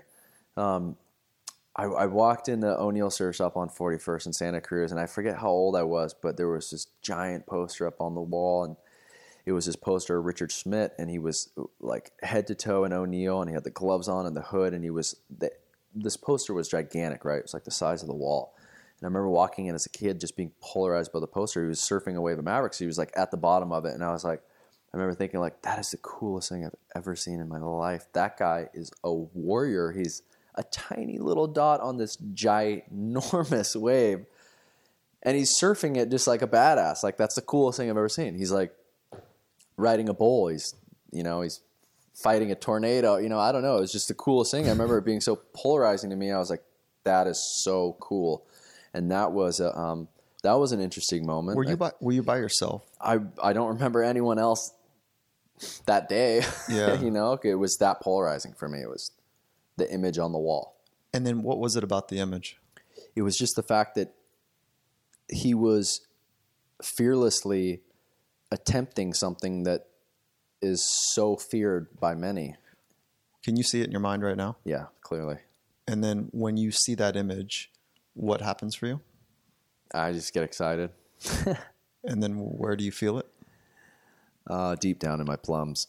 I walked into O'Neill Surf Shop on 41st in Santa Cruz, and I forget how old I was, but there was this giant poster up on the wall, and it was this poster of Richard Schmidt, and he was like head to toe in O'Neill, and he had the gloves on and the hood, and this poster was gigantic, right? It was like the size of the wall. And I remember walking in as a kid, just being polarized by the poster. He was surfing a wave of Mavericks. He was like at the bottom of it, and I remember thinking like, that is the coolest thing I've ever seen in my life. That guy is a warrior. He's a tiny little dot on this ginormous wave, and he's surfing it just like a badass. Like, that's the coolest thing I've ever seen. He's like riding a bull. He's fighting a tornado. I don't know. It's just the coolest thing. I remember it being so polarizing to me. I was like, that is so cool. And that was an interesting moment. Were you by yourself? I don't remember anyone else that day. Yeah. It was that polarizing for me. It was the image on the wall. And then what was it about the image? It was just the fact that he was fearlessly attempting something that is so feared by many. Can you see it in your mind right now? Yeah, clearly. And then when you see that image, what happens for you? I just get excited. And then where do you feel it? Deep down in my plums.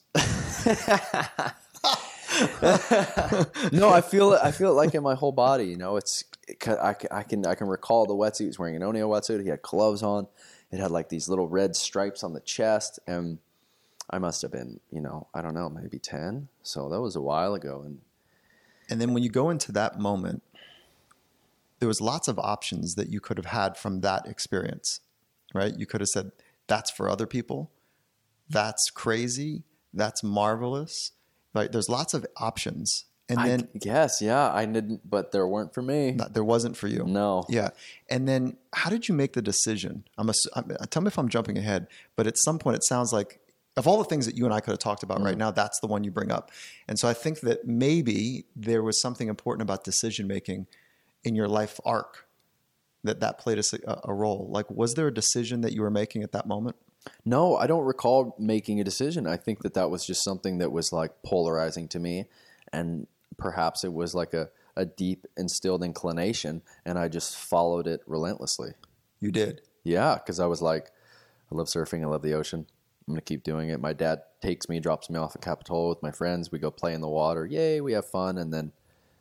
No, I feel it. I feel it like in my whole body. You know, I can recall the wetsuit. He was wearing an O'Neill wetsuit. He had gloves on. It had like these little red stripes on the chest, and I must have been, you know, I don't know, maybe 10. So that was a while ago. And then when you go into that moment, there was lots of options that you could have had from that experience, right? You could have said, that's for other people. That's crazy. That's marvelous. Right? There's lots of options. And then yes, yeah, I didn't, but there weren't for me. There wasn't for you. No. Yeah. And then how did you make the decision? Tell me if I'm jumping ahead, but at some point it sounds like of all the things that you and I could have talked about right now, that's the one you bring up. And so I think that maybe there was something important about decision-making in your life arc that played a role. Like, was there a decision that you were making at that moment? No, I don't recall making a decision. I think that was just something that was like polarizing to me, and perhaps it was like a deep instilled inclination, and I just followed it relentlessly. You did? Yeah, because I was like, I love surfing. I love the ocean. I'm going to keep doing it. My dad takes me, drops me off at Capitola with my friends. We go play in the water. Yay, we have fun. And then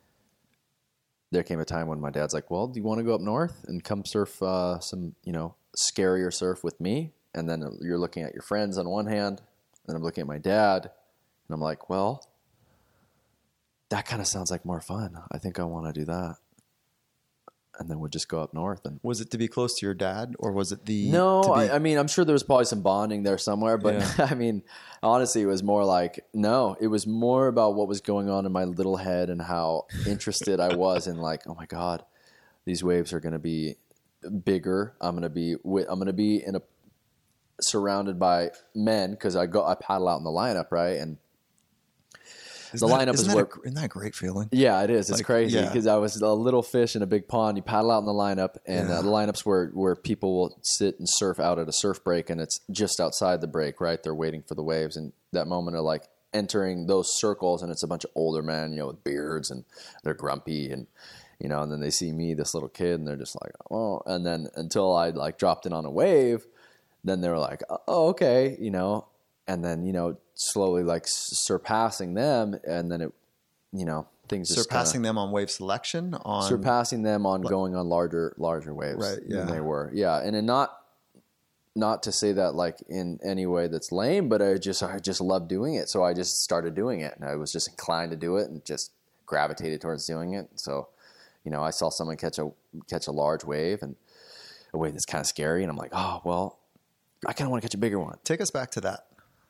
there came a time when my dad's like, well, do you want to go up north and come surf some, you know, scarier surf with me? And then you're looking at your friends on one hand, and I'm looking at my dad, and I'm like, well, that kind of sounds like more fun. I think I want to do that. And then we'll just go up north. And was it to be close to your dad, or was it the... No, I mean, I'm sure there was probably some bonding there somewhere, but yeah. I mean, honestly, it was more like, no, it was more about what was going on in my little head and how interested I was in like, oh my God, these waves are going to be bigger. I'm going to be in a surrounded by men because I paddle out in the lineup, right? And the lineup isn't that a great feeling? Yeah, it is. It's like, crazy because I was a little fish in a big pond. You paddle out in the lineup, and the lineup's where people will sit and surf out at a surf break, and it's just outside the break, right? They're waiting for the waves, and that moment of like entering those circles, and it's a bunch of older men, you know, with beards, and they're grumpy, and you know, and then they see me, this little kid, and they're just like, oh, and then until I like dropped in on a wave, then they were like, oh, okay, you know, and then, you know, slowly like surpassing them, and then it, you know, things just surpassing them on wave selection, on surpassing them on going on larger waves, right? Yeah, than they were, yeah, and not to say that like in any way that's lame, but I just love doing it, so I just started doing it, and I was just inclined to do it, and just gravitated towards doing it. So, you know, I saw someone catch a large wave, and a wave that's kind of scary, and I'm like, oh well, I kind of want to catch a bigger one. Take us back to that.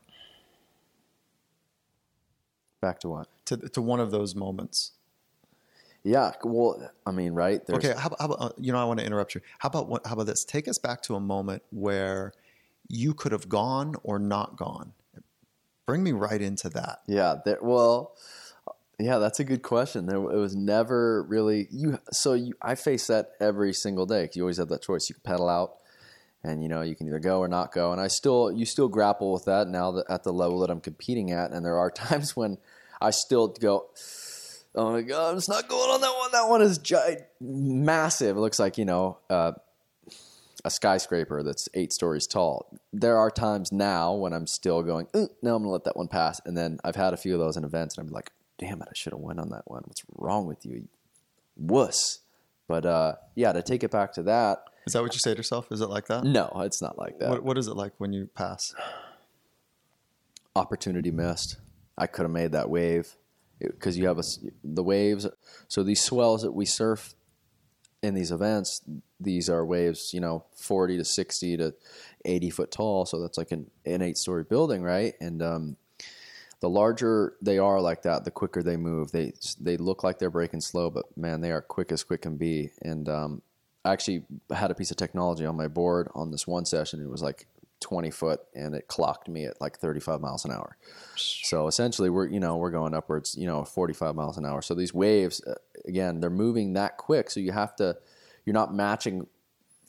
Back to what? To one of those moments. Yeah. Well, I mean, right? Okay. How about you know, I want to interrupt you. How about this? Take us back to a moment where you could have gone or not gone. Bring me right into that. Yeah. Yeah, that's a good question. It was never really I face that every single day because you always have that choice. You can pedal out, and you know you can either go or not go. And you still grapple with that now that at the level that I'm competing at. And there are times when I still go, oh my God, I'm just not going on that one. That one is massive. It looks like, you know, a skyscraper that's 8 stories tall. There are times now when I'm still going, no, I'm going to let that one pass. And then I've had a few of those in events, and I'm like, damn it, I should have went on that one. What's wrong with you? Wuss. But yeah, to take it back to that. Is that what you say to yourself? Is it like that? No, it's not like that. What is it like when you pass? Opportunity missed. I could have made that wave because you have the waves. So these swells that we surf in these events, these are waves, you know, 40 to 60 to 80 foot tall. So that's like an 8-story building, right? And the larger they are like that, the quicker they move. They look like they're breaking slow, but man, they are quick as quick can be. And I actually had a piece of technology on my board on this one session. It was like 20 foot, and it clocked me at like 35 miles an hour. So essentially we're going upwards, 45 miles an hour. So these waves, again, they're moving that quick. So you're not matching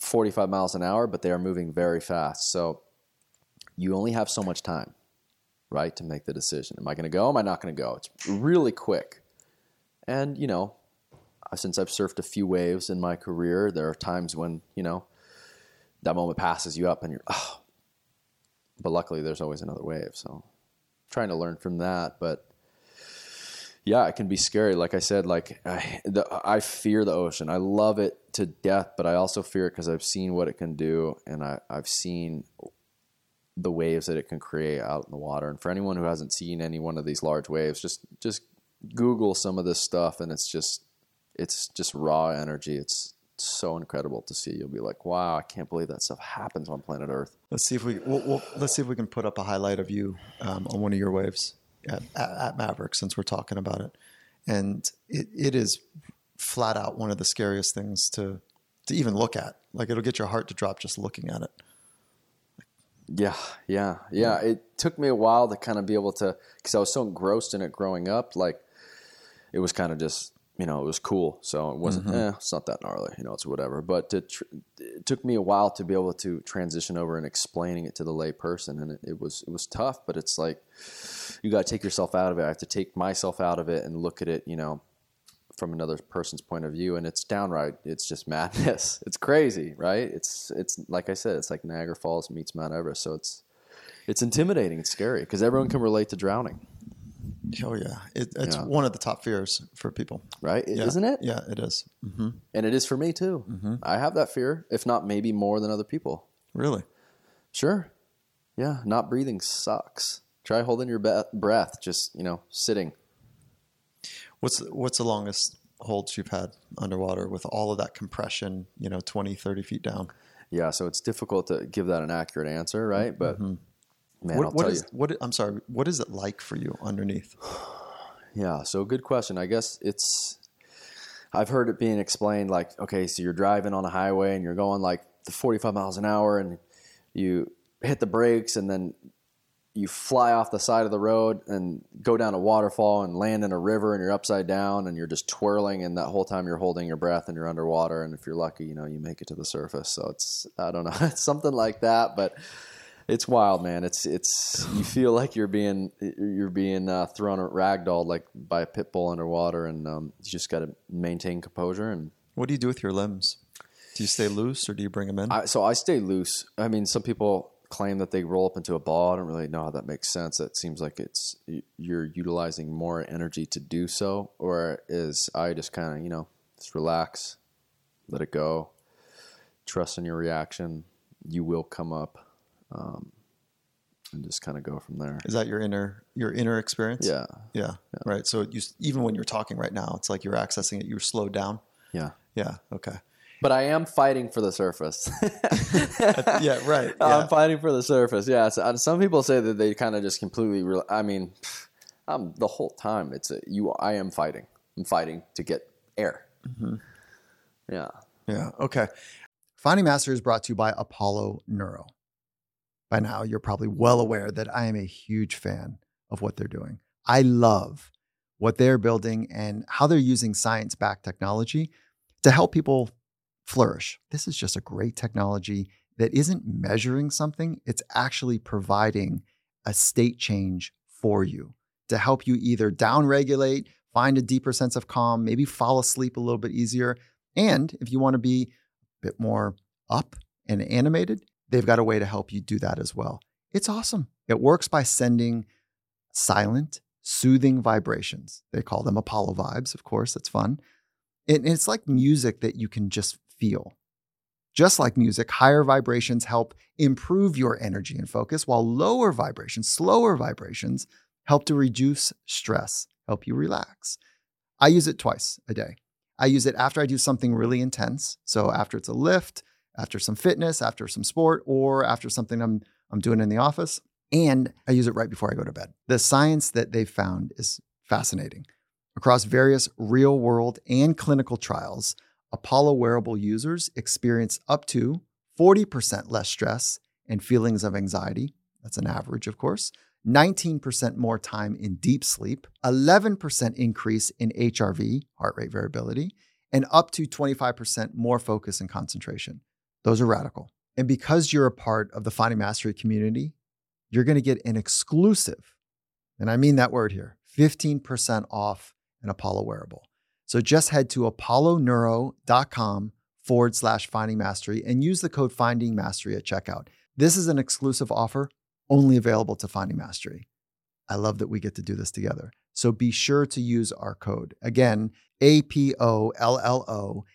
45 miles an hour, but they are moving very fast. So you only have so much time, right, to make the decision. Am I going to go? Am I not going to go? It's really quick. And, you know, since I've surfed a few waves in my career, there are times when, you know, that moment passes you up and you're, oh. But luckily there's always another wave. So trying to learn from that. But yeah, it can be scary. Like I said, like I fear the ocean. I love it to death, but I also fear it because I've seen what it can do, and I've seen the waves that it can create out in the water. And for anyone who hasn't seen any one of these large waves, just Google some of this stuff, and it's just raw energy. It's so incredible to see. You'll be like, wow, I can't believe that stuff happens on planet Earth. Let's see if we can put up a highlight of you on one of your waves at Maverick, since we're talking about it. And it is flat out one of the scariest things to even look at. Like, it'll get your heart to drop just looking at it. Yeah. It took me a while to kind of be able to, because I was so engrossed in it growing up. Like, it was kind of just, you know, it was cool. So it wasn't, it's not that gnarly, you know, it's whatever. But it took me a while to be able to transition over and explaining it to the lay person. And it was tough, but it's like, you got to take yourself out of it. I have to take myself out of it and look at it, you know, from another person's point of view. And it's just madness. It's crazy, right? It's like I said, it's like Niagara Falls meets Mount Everest. So it's intimidating. It's scary because everyone can relate to drowning. Oh yeah, it's one of the top fears for people, right? Yeah. Isn't it? Yeah, it is. Mm-hmm. And it is for me too. Mm-hmm. I have that fear, if not maybe more than other people. Really? Sure. Yeah, not breathing sucks. Try holding your breath, just, you know, sitting. What's the longest holds you've had underwater with all of that compression, you know, 20, 30 feet down? Yeah, so it's difficult to give that an accurate answer, right? But man, I'm sorry, what is it like for you underneath? Yeah, so good question. I guess I've heard it being explained like, okay, so you're driving on a highway and you're going like 45 miles an hour and you hit the brakes and then you fly off the side of the road and go down a waterfall and land in a river and you're upside down and you're just twirling, and that whole time you're holding your breath and you're underwater, and if you're lucky, you know, you make it to the surface. So it's, I don't know, it's something like that, but it's wild, man. It's you feel like you're being thrown a ragdoll like by a pit bull underwater, and you just got to maintain composure. And what do you do with your limbs? Do you stay loose or do you bring them in? So I stay loose. I mean, some people claim that they roll up into a ball. I don't really know how that makes sense. It seems like you're utilizing more energy to do so, or is I just kind of, you know, just relax, let it go, trust in your reaction. You will come up, and just kind of go from there. Is that your inner experience? Yeah. Right. So even when you're talking right now, it's like you're accessing it. You're slowed down. Yeah. Okay. But I am fighting for the surface. Yeah, right. Yeah. I'm fighting for the surface. Yeah. So, some people say that they kind of just completely. I mean, the whole time I am fighting. I'm fighting to get air. Mm-hmm. Yeah. Yeah. Okay. Finding Mastery is brought to you by Apollo Neuro. By now, you're probably well aware that I am a huge fan of what they're doing. I love what they're building and how they're using science-backed technology to help people flourish. This is just a great technology that isn't measuring something. It's actually providing a state change for you to help you either downregulate, find a deeper sense of calm, maybe fall asleep a little bit easier. And if you want to be a bit more up and animated, they've got a way to help you do that as well. It's awesome. It works by sending silent, soothing vibrations. They call them Apollo vibes, of course. It's fun. And it's like music that you can just feel. Just like music, higher vibrations help improve your energy and focus, while lower vibrations, slower vibrations, help to reduce stress, help you relax. I use it twice a day. I use it after I do something really intense. So after it's a lift, after some fitness, after some sport, or after something I'm doing in the office. And I use it right before I go to bed. The science that they've found is fascinating. Across various real-world and clinical trials, Apollo wearable users experience up to 40% less stress and feelings of anxiety. That's an average, of course. 19% more time in deep sleep, 11% increase in HRV, heart rate variability, and up to 25% more focus and concentration. Those are radical. And because you're a part of the Finding Mastery community, you're going to get an exclusive, and I mean that word here, 15% off an Apollo wearable. So just head to apolloneuro.com/Finding Mastery and use the code Finding Mastery at checkout. This is an exclusive offer only available to Finding Mastery. I love that we get to do this together. So be sure to use our code. Again, APOLLONEURO,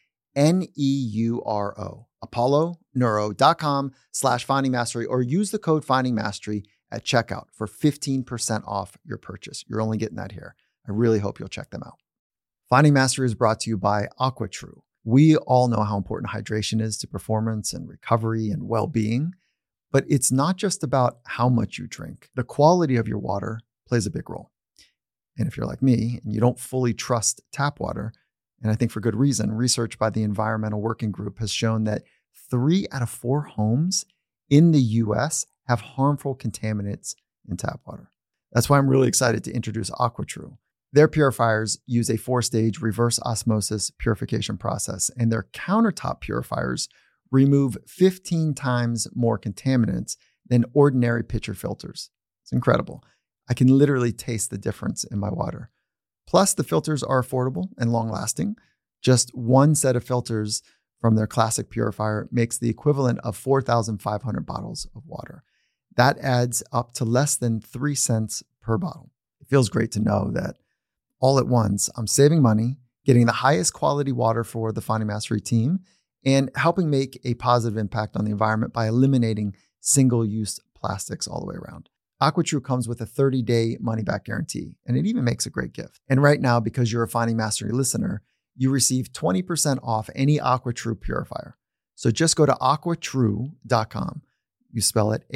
apolloneuro.com/Finding Mastery, or use the code Finding Mastery at checkout for 15% off your purchase. You're only getting that here. I really hope you'll check them out. Finding Mastery is brought to you by AquaTrue. We all know how important hydration is to performance and recovery and well-being, but it's not just about how much you drink. The quality of your water plays a big role. And if you're like me and you don't fully trust tap water, and I think for good reason, research by the Environmental Working Group has shown that 3 out of 4 homes in the US have harmful contaminants in tap water. That's why I'm really excited to introduce AquaTrue. Their purifiers use a 4-stage reverse osmosis purification process, and their countertop purifiers remove 15 times more contaminants than ordinary pitcher filters. It's incredible. I can literally taste the difference in my water. Plus, the filters are affordable and long-lasting. Just one set of filters from their classic purifier makes the equivalent of 4,500 bottles of water. That adds up to less than 3 cents per bottle. It feels great to know that all at once, I'm saving money, getting the highest quality water for the Finding Mastery team, and helping make a positive impact on the environment by eliminating single-use plastics all the way around. AquaTrue comes with a 30-day money-back guarantee, and it even makes a great gift. And right now, because you're a Finding Mastery listener, you receive 20% off any AquaTrue purifier. So just go to aquatrue.com. You spell it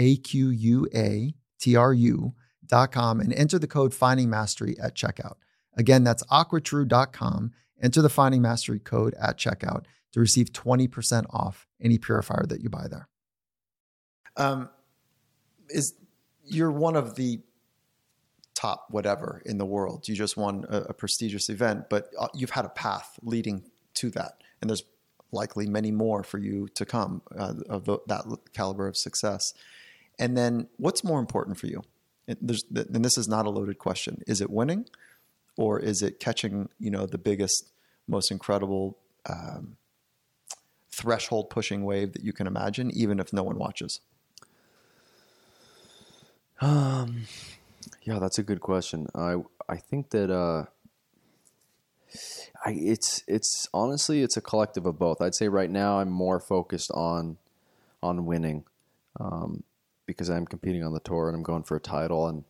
AQUATRU.com and enter the code Finding Mastery at checkout. Again, that's aquatrue.com. Enter the Finding Mastery code at checkout to receive 20% off any purifier that you buy there. You're one of the top whatever in the world. You just won a prestigious event, but you've had a path leading to that. And there's likely many more for you to come of that caliber of success. And then what's more important for you? And this is not a loaded question. Is it winning? Or is it catching, the biggest, most incredible threshold pushing wave that you can imagine, even if no one watches? Yeah, that's a good question. I think that it's honestly it's a collective of both. I'd say right now I'm more focused on winning because I'm competing on the tour and I'm going for a title, and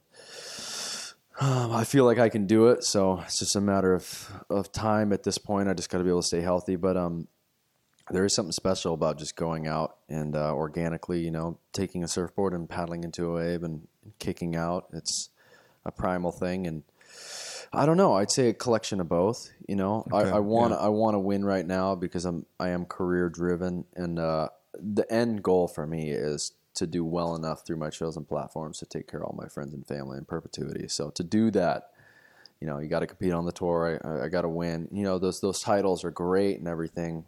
I feel like I can do it. So it's just a matter of time at this point. I just got to be able to stay healthy. But there is something special about just going out and organically, taking a surfboard and paddling into a wave and kicking out. It's a primal thing, and I don't know. I'd say a collection of both. Okay, I want to win right now because I am career driven, and the end goal for me is to do well enough through my shows and platforms to take care of all my friends and family in perpetuity. So to do that, you got to compete on the tour. I got to win. Those titles are great and everything,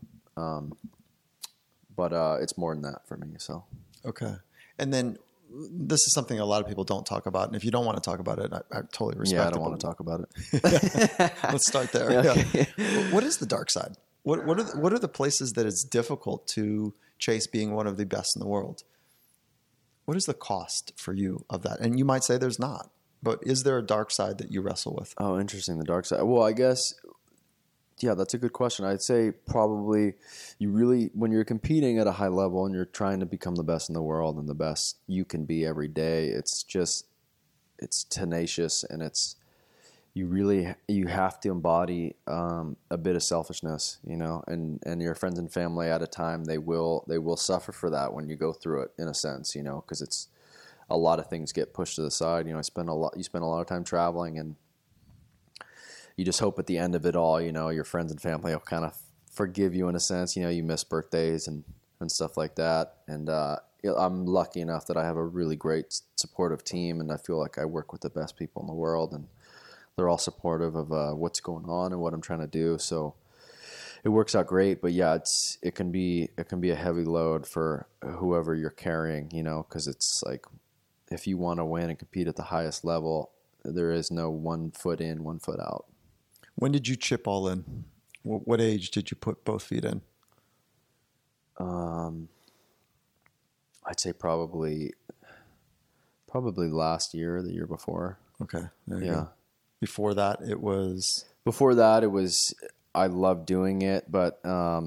but it's more than that for me. So okay, and then this is something a lot of people don't talk about, and if you don't want to talk about it, I totally respect it. Yeah, I don't want to talk about it. Let's start there. Okay. Yeah. What is the dark side? What are the places that it's difficult to chase being one of the best in the world? What is the cost for you of that? And you might say there's not, but is there a dark side that you wrestle with? Oh, interesting. The dark side. Well, I guess, yeah, that's a good question. I'd say probably when you're competing at a high level and you're trying to become the best in the world and the best you can be every day, it's tenacious, and you have to embody a bit of selfishness, and your friends and family at a time, they will suffer for that when you go through it, in a sense, because it's a lot of things get pushed to the side. You spend a lot of time traveling, and you just hope at the end of it all, your friends and family will kind of forgive you in a sense. You miss birthdays and stuff like that. And I'm lucky enough that I have a really great supportive team, and I feel like I work with the best people in the world, and they're all supportive of what's going on and what I'm trying to do. So it works out great. But yeah, it can be a heavy load for whoever you're carrying, you know, because it's like if you want to win and compete at the highest level, there is no 1 foot in, 1 foot out. When did you chip all in? What age did you put both feet in? I'd say probably last year, the year before. Okay. There you Yeah. go. Before that, it was. I loved doing it, but I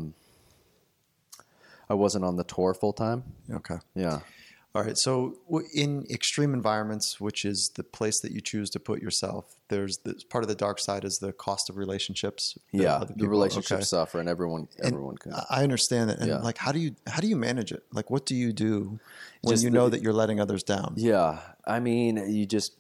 wasn't on the tour full time. Okay. Yeah. All right. So in extreme environments, which is the place that you choose to put yourself, there's this part of the dark side is the cost of relationships. Yeah. The relationships suffer, and everyone can. I understand that. And Yeah. like, how do you manage it? Like, what do you do when Just you know that you're letting others down? Yeah. I mean, you just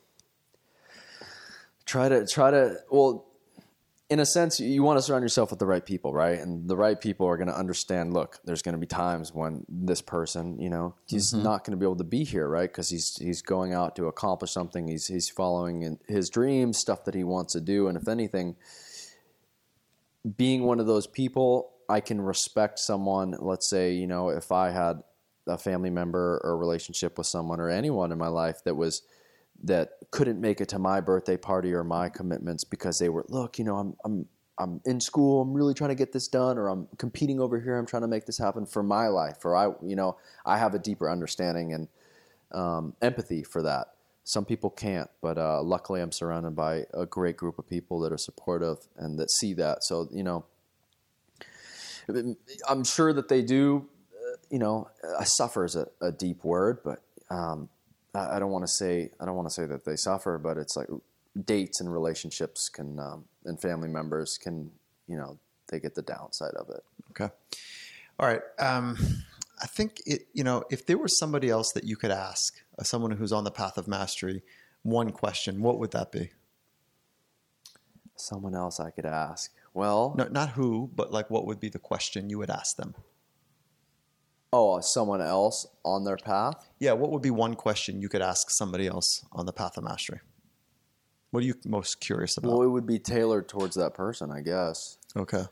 try to, well, in a sense, you want to surround yourself with the right people, right? And the right people are going to understand, look, there's going to be times when this person, you know, he's not going to be able to be here, right? Because he's going out to accomplish something. He's following in his dreams, stuff that he wants to do. And if anything, being one of those people, I can respect someone. Let's say, you know, if I had a family member or a relationship with someone or anyone in my life that couldn't make it to my birthday party or my commitments because they were, look, you know, I'm in school, I'm really trying to get this done, or I'm competing over here, I'm trying to make this happen for my life, or I have a deeper understanding and empathy for that. Some people can't, but luckily I'm surrounded by a great group of people that are supportive and that see that. So, you know, I'm sure that they do, you know, suffer is a deep word, but I don't want to say that they suffer, but it's like dates and relationships can and family members can, you know, they get the downside of it. Okay. All right. I think if there was somebody else that you could ask, someone who's on the path of mastery, one question, what would that be? Someone else I could ask. Well, no, not who, but like what would be the question you would ask them? Oh, someone else on their path? Yeah, what would be one question you could ask somebody else on the path of mastery? What are you most curious about? Well, it would be tailored towards that person, I guess. Okay.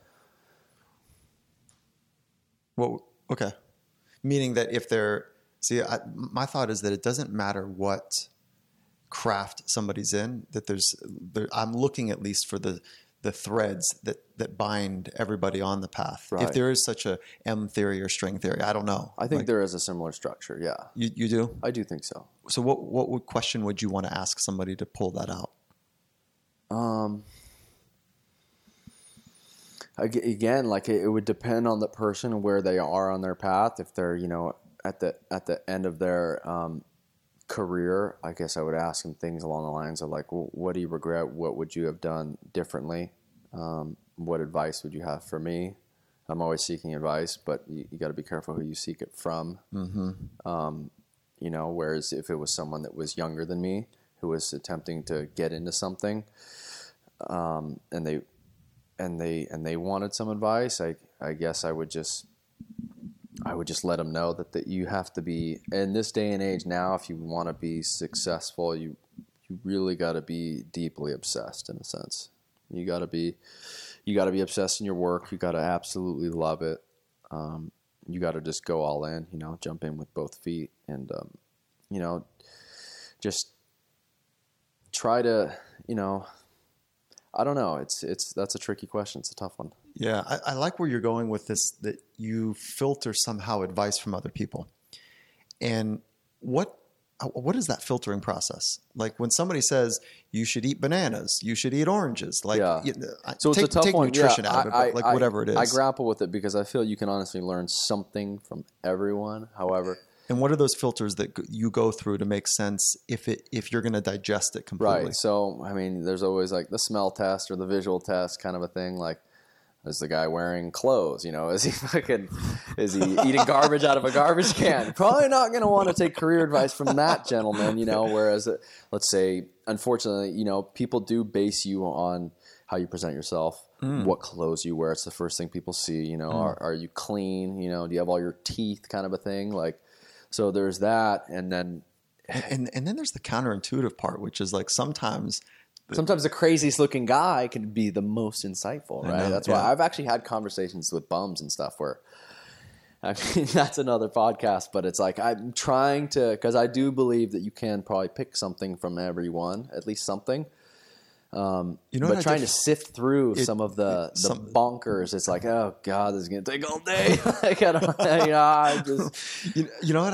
Well, okay. Meaning that if they're... See, my thought is that it doesn't matter what craft somebody's in, that I'm looking at least for the threads that bind everybody on the path. Right. If there is such a M theory or string theory, I don't know. I think there is a similar structure, yeah. You do? I do think so. So what question would you want to ask somebody to pull that out? Again, like it would depend on the person and where they are on their path. If they're, you know, at the end of their career, I guess I would ask them things along the lines of like, well, what do you regret? What would you have done differently? What advice would you have for me? I'm always seeking advice, but you got to be careful who you seek it from. Mm-hmm. You know, whereas if it was someone that was younger than me who was attempting to get into something, and they wanted some advice, I guess I would just let them know that you have to be, in this day and age now, if you want to be successful, you really got to be deeply obsessed in a sense. You got to be obsessed in your work. You got to absolutely love it. You got to just go all in, you know, jump in with both feet and, you know, just try to, you know, I don't know. That's a tricky question. It's a tough one. Yeah, I like where you're going with this, that you filter somehow advice from other people. And what is that filtering process? Like when somebody says you should eat bananas, you should eat oranges. Like, yeah. So it's a tough one. Nutrition out of it, but like whatever it is. I grapple with it because I feel you can honestly learn something from everyone. However, and what are those filters that you go through to make sense if you're going to digest it completely? Right. So I mean, there's always like the smell test or the visual test kind of a thing. Like, is the guy wearing clothes? You know, is he eating garbage out of a garbage can? Probably not going to want to take career advice from that gentleman, you know, whereas let's say, unfortunately, you know, people do base you on how you present yourself, what clothes you wear. It's the first thing people see, you know, are you clean? You know, do you have all your teeth kind of a thing? Like, so there's that. And then there's the counterintuitive part, which is like sometimes sometimes the craziest looking guy can be the most insightful, right? know, That's why yeah. I've actually had conversations with bums and stuff where, I mean, that's another podcast, but it's like I'm trying to, because I do believe that you can probably pick something from everyone, at least something. You know But what I trying did- to sift through some of the bonkers, it's like, oh God, this is gonna take all day. Like, I don't, I just, you know what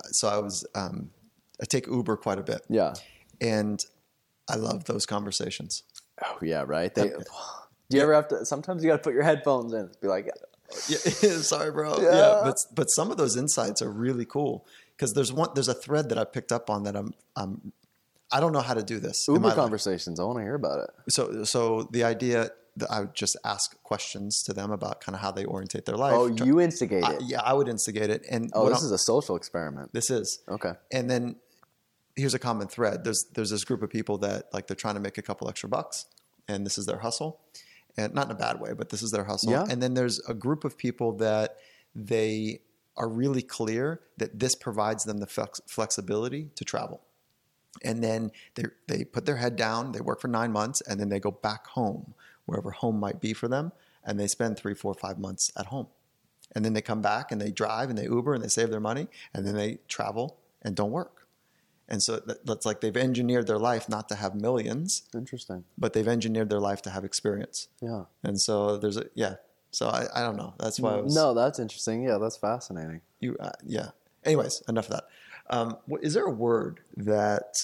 I take Uber quite a bit, yeah. and I love those conversations. Oh yeah, right. Do you ever have to? Sometimes you got to put your headphones in. Be like, Yeah, sorry, bro. Yeah. Yeah, but some of those insights are really cool because there's a thread that I picked up on that I don't know how to do this. in Uber my life. conversations. I want to hear about it. So the idea that I would just ask questions to them about kind of how they orientate their life. Oh, you instigate it. Yeah, I would instigate it. And Oh, what this is a social experiment. this is. Okay. And then here's a common thread. There's this group of people that like they're trying to make a couple extra bucks, and this is their hustle, and not in a bad way, but this is their hustle. Yeah. And then there's a group of people that they are really clear that this provides them the flexibility to travel. And then they put their head down, they work for 9 months, and then they go back home, wherever home might be for them, and they spend 3, 4, 5 months at home. And then they come back and they drive and they Uber and they save their money, and then they travel and don't work. And so that's like they've engineered their life not to have millions, Interesting. but they've engineered their life to have experience. Yeah. And so So I don't know. That's why I was No, that's interesting. Yeah, that's fascinating. yeah. Anyways, enough of that. Is there a word that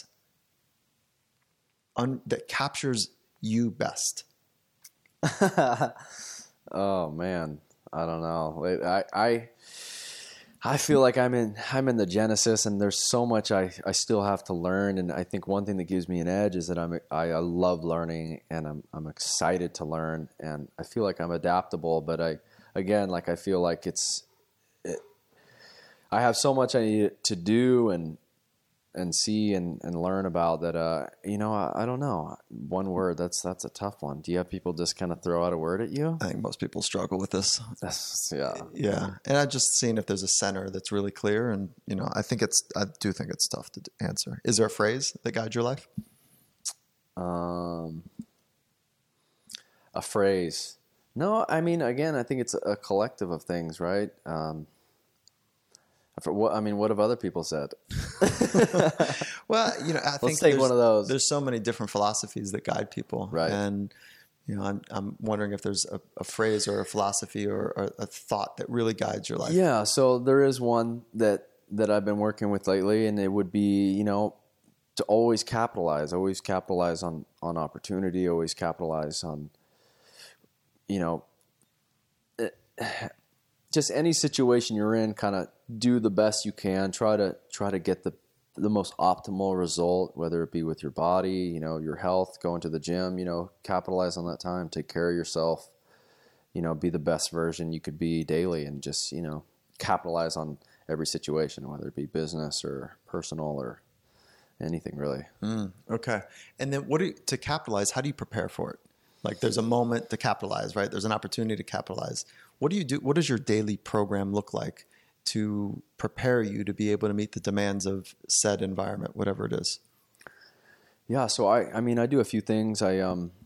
that captures you best? Oh man, I don't know. I feel like I'm in the genesis, and there's so much I still have to learn. And I think one thing that gives me an edge is that I love learning, and I'm excited to learn, and I feel like I'm adaptable. But I feel like I have so much I need to do and see and learn about that. I don't know. One word, that's a tough one. Do you have people just kind of throw out a word at you? I think most people struggle with this. Yeah. Yeah, and I've just seen if there's a center that's really clear, and I do think it's tough to answer. Is there a phrase that guides your life? A phrase. No, I mean, again, I think it's a collective of things, right? What have other people said? Well, I think take one of those. There's so many different philosophies that guide people, Right. And I'm wondering if there's a phrase or a philosophy or a thought that really guides your life. Yeah, so there is one that I've been working with lately, and it would be, to always capitalize on opportunity, always capitalize on, just any situation you're in, kind of do the best you can. Try to get the most optimal result, whether it be with your body, your health, going to the gym, capitalize on that time, take care of yourself, be the best version you could be daily, and just, capitalize on every situation, whether it be business or personal or anything really. Okay. And then to capitalize, how do you prepare for it? Like there's a moment to capitalize, right? There's an opportunity to capitalize. What do you do? What does your daily program look like to prepare you to be able to meet the demands of said environment, whatever it is? Yeah. So I do a few things. I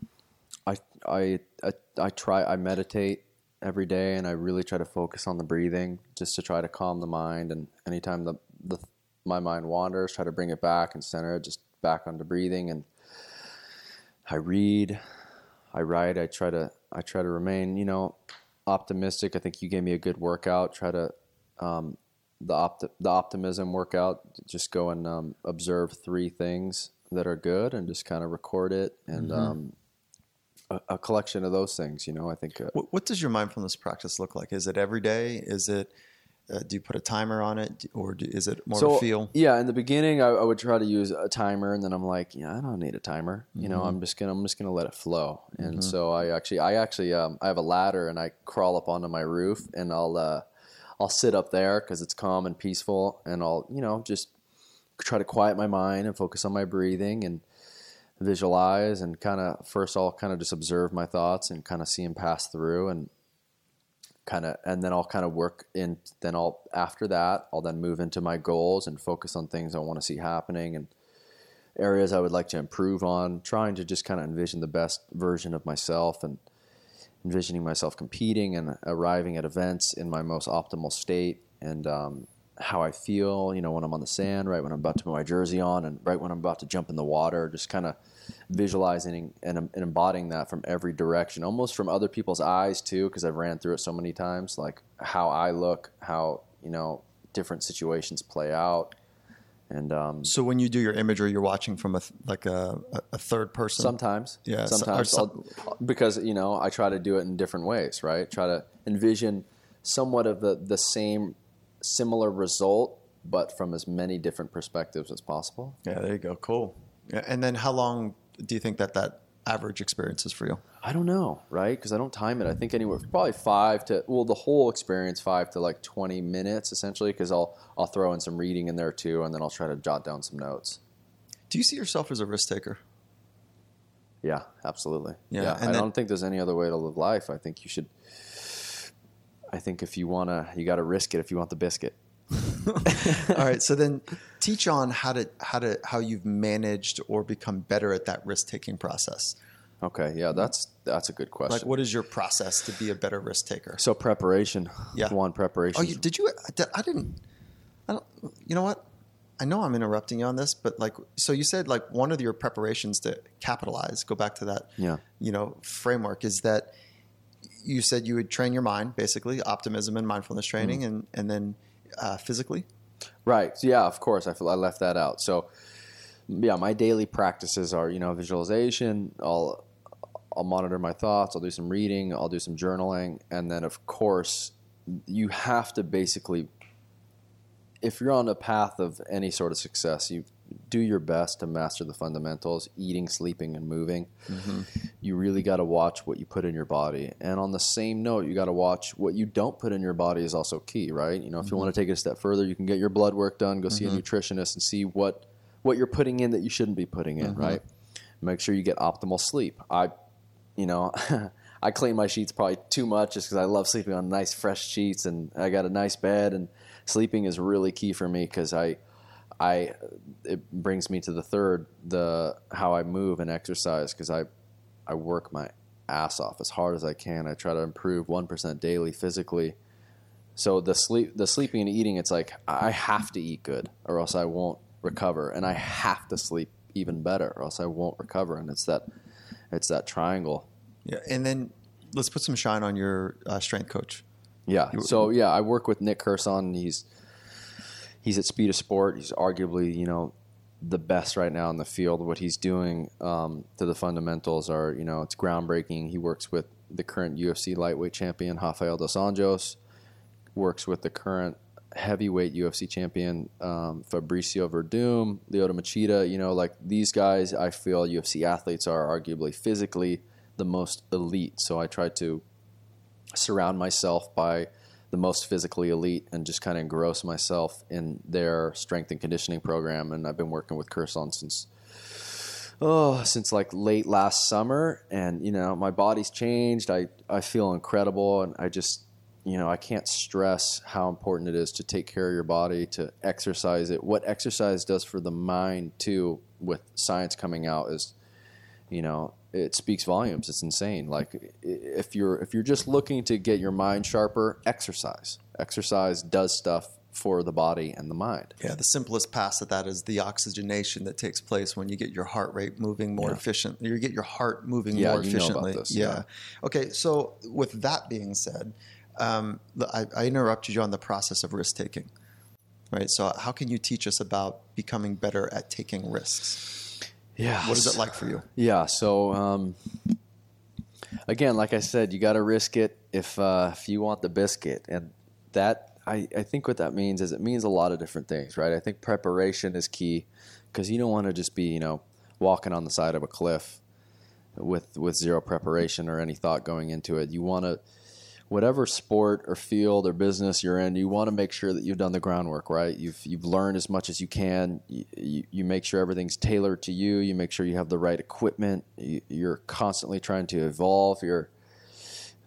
meditate every day, and I really try to focus on the breathing just to try to calm the mind. And anytime my mind wanders, try to bring it back and center it just back onto breathing. And I read, I write, I try to remain, optimistic. I think you gave me a good workout. Try to, the optimism workout, just go and observe 3 things that are good and just kind of record it. And, a collection of those things, I think. What does your mindfulness practice look like? Is it every day? Is it, do you put a timer on it, or is it more of a feel? Yeah, in the beginning, I would try to use a timer, and then I'm like, I don't need a timer. I'm just gonna let it flow. And so I actually I have a ladder, and I crawl up onto my roof, and I'll sit up there because it's calm and peaceful, and I'll just try to quiet my mind and focus on my breathing and visualize, and first I'll just observe my thoughts and kind of see them pass through, and then I'll kind of work in. Then after that, I'll then move into my goals and focus on things I want to see happening, areas I would like to improve on, trying to just kind of envision the best version of myself and envisioning myself competing and arriving at events in my most optimal state, and how I feel, you know, when I'm on the sand, right when I'm about to put my jersey on, and right when I'm about to jump in the water, just kind of visualizing and embodying that from every direction, almost from other people's eyes too, because I've ran through it so many times, like how I look, how, you know, different situations play out. And So when you do your imagery, you're watching from a third person. sometimes, Yeah, sometimes because, you know, I try to do it in different ways, right? Try to envision somewhat of the same similar result, but from as many different perspectives as possible. Yeah, there you go. Cool. Yeah, and then how long do you think that average experience is for you? I don't know, right? Because I don't time it. I think anywhere probably the whole experience 5 to like 20 minutes essentially, because I'll throw in some reading in there too, and then I'll try to jot down some notes. Do you see yourself as a risk taker? Yeah, absolutely. Yeah, and I don't think there's any other way to live life. I think you should. I think if you you got to risk it if you want the biscuit. All right. So then teach on how you've managed or become better at that risk-taking process. Okay. Yeah, that's a good question. Like, what is your process to be a better risk taker? So preparation. Yeah. One, preparation. Oh, I don't, you know what? I know I'm interrupting you on this, but like, so you said like one of your preparations to capitalize, go back to that, you know, framework is that you said you would train your mind, basically optimism and mindfulness training, and then physically. Right. So yeah, of course. I left that out. So yeah, my daily practices are, you know, visualization. I'll monitor my thoughts. I'll do some reading. I'll do some journaling. And then of course you have to basically, if you're on a path of any sort of success, you do your best to master the fundamentals, eating, sleeping, and moving. Mm-hmm. You really got to watch what you put in your body. And on the same note, you got to watch what you don't put in your body is also key, right? You know, if you want to take it a step further, you can get your blood work done, go see a nutritionist and see what you're putting in that you shouldn't be putting in, right? Make sure you get optimal sleep. I clean my sheets probably too much just because I love sleeping on nice fresh sheets, and I got a nice bed, and sleeping is really key for me because it brings me to the third, how I move and exercise, because I work my ass off as hard as I can. I try to improve 1% daily physically. So the sleeping and eating, it's like I have to eat good or else I won't recover, and I have to sleep even better or else I won't recover. And it's that triangle. Yeah, and then let's put some shine on your strength coach. Yeah. So yeah, I work with Nick Curson. He's at Speed of Sport. He's arguably, you know, the best right now in the field. What he's doing to the fundamentals are, you know, it's groundbreaking. He works with the current UFC lightweight champion, Rafael dos Anjos, works with the current heavyweight UFC champion, Fabricio Verdum, Lyoto Machida. You know, like these guys, I feel UFC athletes are arguably physically the most elite. So I try to surround myself by the most physically elite and just kind of engross myself in their strength and conditioning program. And I've been working with Curson since like late last summer. And, you know, my body's changed. I feel incredible. And I just, you know, I can't stress how important it is to take care of your body, to exercise it. What exercise does for the mind too, with science coming out, is, you know, it speaks volumes. It's insane. Like if you're just looking to get your mind sharper, exercise. Exercise does stuff for the body and the mind. Yeah, the simplest pass of that is the oxygenation that takes place when you get your heart rate moving more efficiently. You get your heart moving more efficiently. Know about this, yeah. Okay, so with that being said, I interrupted you on the process of risk taking, right? So how can you teach us about becoming better at taking risks? Yeah. What is it like for you? Yeah. So, again, like I said, you got to risk it if you want the biscuit. And that, I think what that means is it means a lot of different things, right? I think preparation is key, because you don't want to just be, you know, walking on the side of a cliff with zero preparation or any thought going into it. You want to, whatever sport or field or business you're in, you want to make sure that you've done the groundwork, right? You've learned as much as you can. You make sure everything's tailored to you. You make sure you have the right equipment. You're constantly trying to evolve.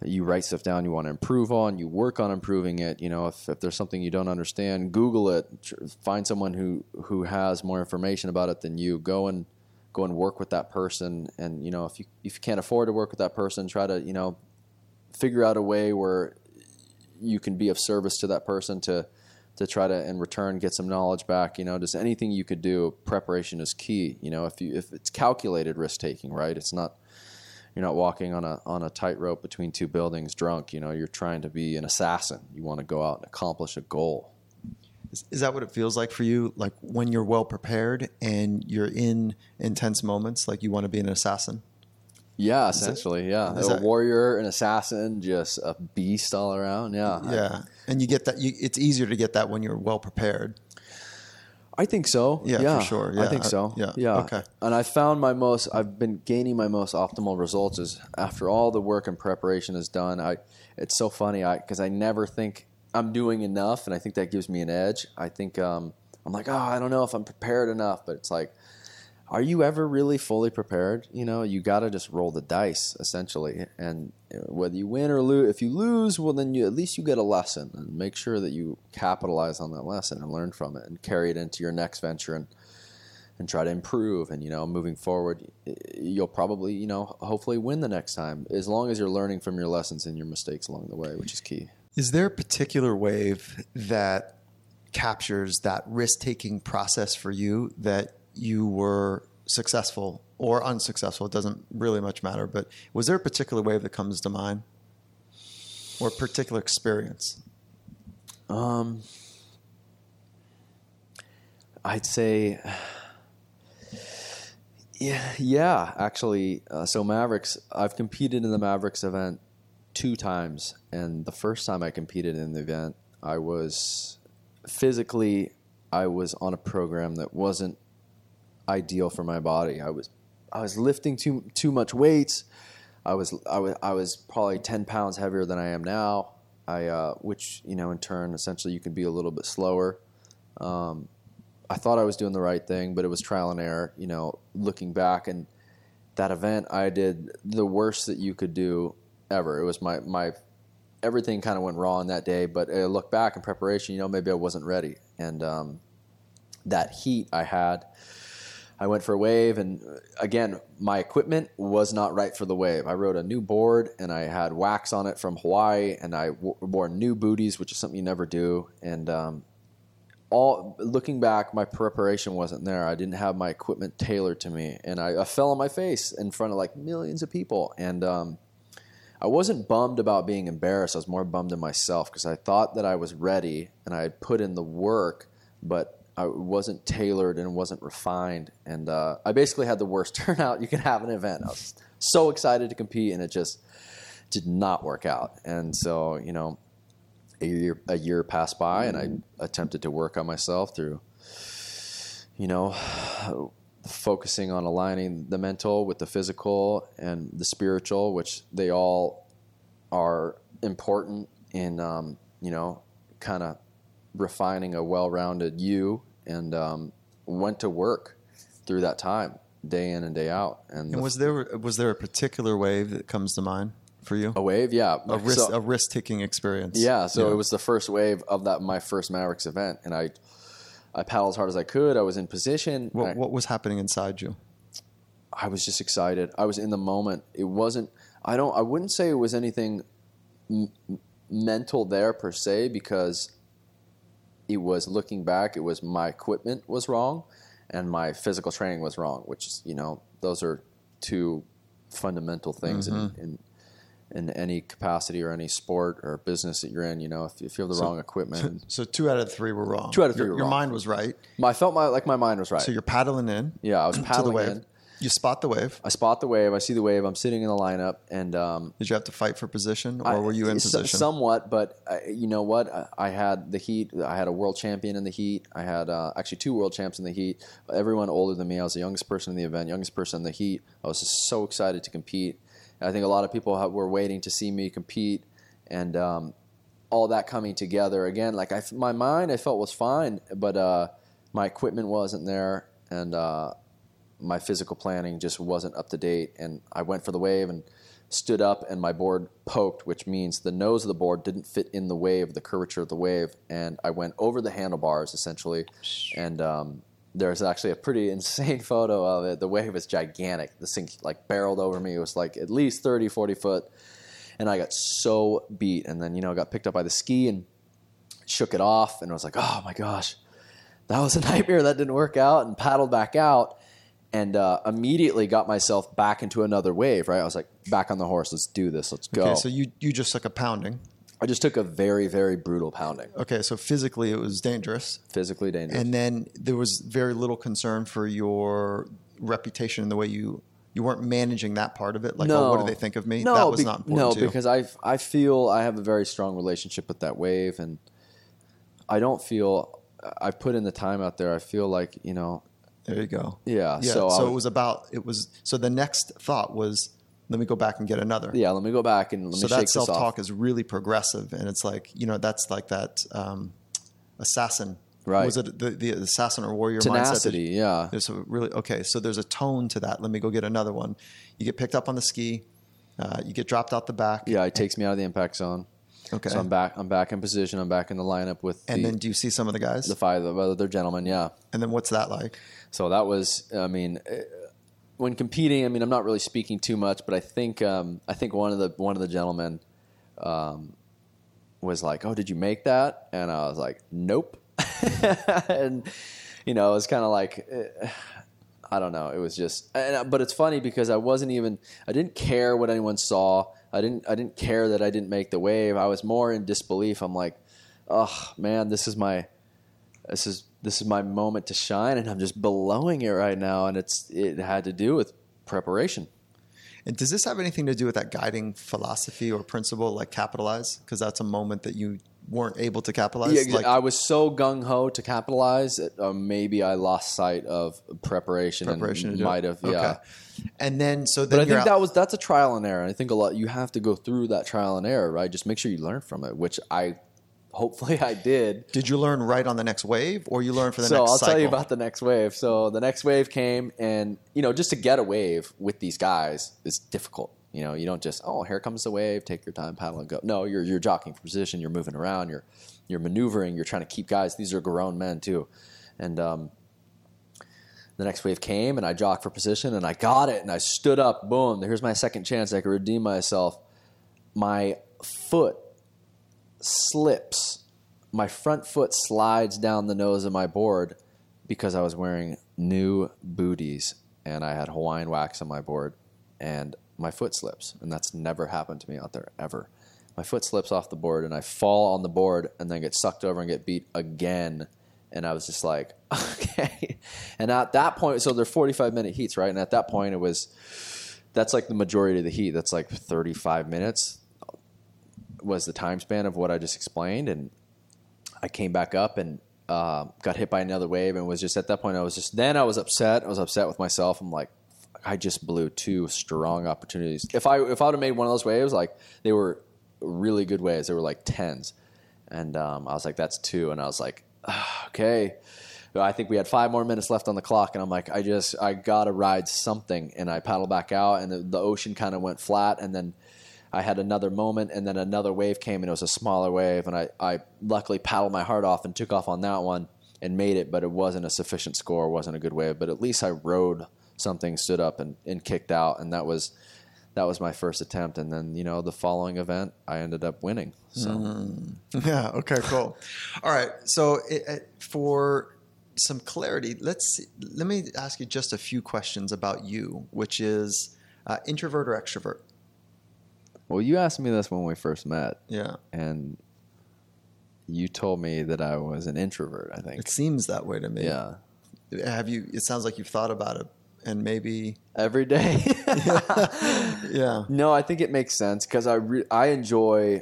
you write stuff down you want to improve on, you work on improving it. You know, if there's something you don't understand, Google it, find someone who has more information about it than you. Go and work with that person. And, you know, if you can't afford to work with that person, try to, you know, figure out a way where you can be of service to that person to try to, in return, get some knowledge back. You know, just anything you could do, preparation is key. You know, if it's calculated risk taking, right? It's not, you're not walking on a tightrope between two buildings drunk. You know, you're trying to be an assassin. You want to go out and accomplish a goal. Is that what it feels like for you? Like when you're well prepared and you're in intense moments, like you want to be an assassin? Yeah, essentially, yeah. A warrior, an assassin, just a beast all around. Yeah. Yeah. And you get that. It's easier to get that when you're well prepared. I think so. Yeah, for sure. Yeah. I think so. Yeah. Okay. And I've been gaining my most optimal results is after all the work and preparation is done. It's so funny because I never think I'm doing enough, and I think that gives me an edge. I think I'm like, I don't know if I'm prepared enough, but it's like, are you ever really fully prepared? You know, you got to just roll the dice essentially, and whether you win or lose, if you lose, well, then at least you get a lesson, and make sure that you capitalize on that lesson and learn from it, and carry it into your next venture, and try to improve. And, you know, moving forward, you'll probably, you know, hopefully win the next time, as long as you're learning from your lessons and your mistakes along the way, which is key. Is there a particular wave that captures that risk-taking process for you that you were successful or unsuccessful? It doesn't really much matter, but was there a particular wave that comes to mind or a particular experience? I'd say, yeah, actually. So Mavericks, I've competed in the Mavericks event 2 times. And the first time I competed in the event, I was on a program that wasn't ideal for my body. I was lifting too much weights. I was probably 10 pounds heavier than I am now. Which, you know, in turn, essentially you can be a little bit slower. I thought I was doing the right thing, but it was trial and error. You know, looking back, and that event, I did the worst that you could do ever. It was my everything kind of went wrong that day, but I look back in preparation, you know, maybe I wasn't ready. And that heat I went for a wave, and again, my equipment was not right for the wave. I rode a new board, and I had wax on it from Hawaii, and I wore new booties, which is something you never do. And looking back, my preparation wasn't there. I didn't have my equipment tailored to me, and I fell on my face in front of like millions of people. And I wasn't bummed about being embarrassed. I was more bummed at myself because I thought that I was ready and I had put in the work, but I wasn't tailored and wasn't refined. And I basically had the worst turnout you could have in an event. I was so excited to compete, and it just did not work out. And so, you know, a year passed by, and I attempted to work on myself through, you know, focusing on aligning the mental with the physical and the spiritual, which they all are important in, you know, kind of refining a well-rounded you, and went to work through that time, day in and day out. And was there a particular wave that comes to mind for you? A wave, yeah. A risk-taking experience. Yeah, so it was the first wave of my first Mavericks event, and I paddled as hard as I could. I was in position. What was happening inside you? I was just excited. I was in the moment. It wasn't. I wouldn't say it was anything mental there per se, because it was, looking back, it was my equipment was wrong, and my physical training was wrong. Which is, you know, those are 2 fundamental things in any capacity or any sport or business that you're in. You know, if you have the wrong equipment. So 2 out of 3 were wrong. 2 out of 3 were wrong. Your mind was right. I felt my mind was right. So you're paddling in. Yeah, I was paddling to the wave. in. You spot the wave. I spot the wave. I see the wave. I'm sitting in the lineup, and did you have to fight for position, or were you in position? Somewhat, but you know what? I had the heat. I had a world champion in the heat. I had actually 2 world champs in the heat. Everyone older than me. I was the youngest person in the event, youngest person in the heat. I was just so excited to compete. And I think a lot of people were waiting to see me compete, and all that coming together again. Like my mind, I felt was fine, but my equipment wasn't there, and my physical planning just wasn't up to date. And I went for the wave and stood up and my board poked, which means the nose of the board didn't fit in the wave, the curvature of the wave, and I went over the handlebars essentially, and there's actually a pretty insane photo of it. The wave is gigantic. This thing like barreled over me. It was like at least 30, 40 foot, and I got so beat, and then got picked up by the ski and shook it off, and I was like, oh my gosh, that was a nightmare. That didn't work out, and paddled back out. And immediately got myself back into another wave, right? I was like, back on the horse. Let's do this. Let's go. Okay, so you just took a pounding. I just took a very, very brutal pounding. Okay, so physically it was dangerous. Physically dangerous. And then there was very little concern for your reputation and the way you weren't managing that part of it. Like, no. Oh, what do they think of me? No, that was not important No, because I feel I have a very strong relationship with that wave. And I don't feel, I put in the time out there. I feel like, There you go. Yeah. So the next thought was, let me go back and get another. Yeah, let me go back and let me shake this off. So that self-talk is really progressive. And it's like, that's like that assassin. Right. Was it the assassin or warrior tenacity, mindset? Yeah. There's a really, okay, so there's a tone to that. Let me go get another one. You get picked up on the ski. You get dropped out the back. Yeah, it takes me out of the impact zone. Okay. So I'm back in position. I'm back in the lineup with and then do you see some of the guys? The 5 other gentlemen, yeah. And then what's that like? So that was, when competing, I'm not really speaking too much, but I think one of the gentlemen was like, "Oh, did you make that?" And I was like, "Nope." And it was kind of like, I don't know. It was just, but it's funny because I didn't care what anyone saw. I didn't care that I didn't make the wave. I was more in disbelief. I'm like, oh man, this is my moment to shine, and I'm just blowing it right now. And it had to do with preparation. And does this have anything to do with that guiding philosophy or principle, like capitalize? Because that's a moment that you weren't able to capitalize. Yeah, I was so gung ho to capitalize that maybe I lost sight of preparation and might have. Okay. Yeah. And then but I think that's a trial and error. I think you have to go through that trial and error, right? Just make sure you learn from it, which hopefully I did. Did you learn right on the next wave, or you learned for the next cycle? So I'll tell you cycle? about the next wave. So the next wave came, and just to get a wave with these guys is difficult. You don't just, oh, here comes the wave, take your time, paddle and go. No, you're jockeying for position, you're moving around, you're maneuvering, you're trying to keep guys. These are grown men too, and the next wave came, and I jocked for position, and I got it, and I stood up. Boom! Here's my second chance. I could redeem myself. My foot slips. My front foot slides down the nose of my board because I was wearing new booties, and I had Hawaiian wax on my board, and my foot slips, and that's never happened to me out there ever. My foot slips off the board, and I fall on the board, and then get sucked over and get beat again. And I was just like, okay. And at that point, so they're 45-minute heats, right? And at that point, that's like the majority of the heat. That's like 35 minutes was the time span of what I just explained. And I came back up and got hit by another wave, and was just at that point, I was upset. I was upset with myself. I'm like, I just blew 2 strong opportunities. If I would have made one of those waves, like they were really good waves, they were like 10s. And I was like, that's 2. And I was like, okay. I think we had 5 more minutes left on the clock, and I'm like, I gotta ride something. And I paddled back out, and the ocean kind of went flat, and then I had another moment, and then another wave came, and it was a smaller wave, and I luckily paddled my heart off and took off on that one and made it, but it wasn't a sufficient score, wasn't a good wave, but at least I rode something, stood up and kicked out, and that was my first attempt. And then the following event I ended up winning. So yeah, okay, cool. All right, so for some clarity, let me ask you just a few questions about you, which is introvert or extrovert? Well, you asked me this when we first met. Yeah. And you told me that I was an introvert, I think. It seems that way to me. Yeah. It sounds like you've thought about it, and maybe every day. Yeah. No, I think it makes sense because I enjoy,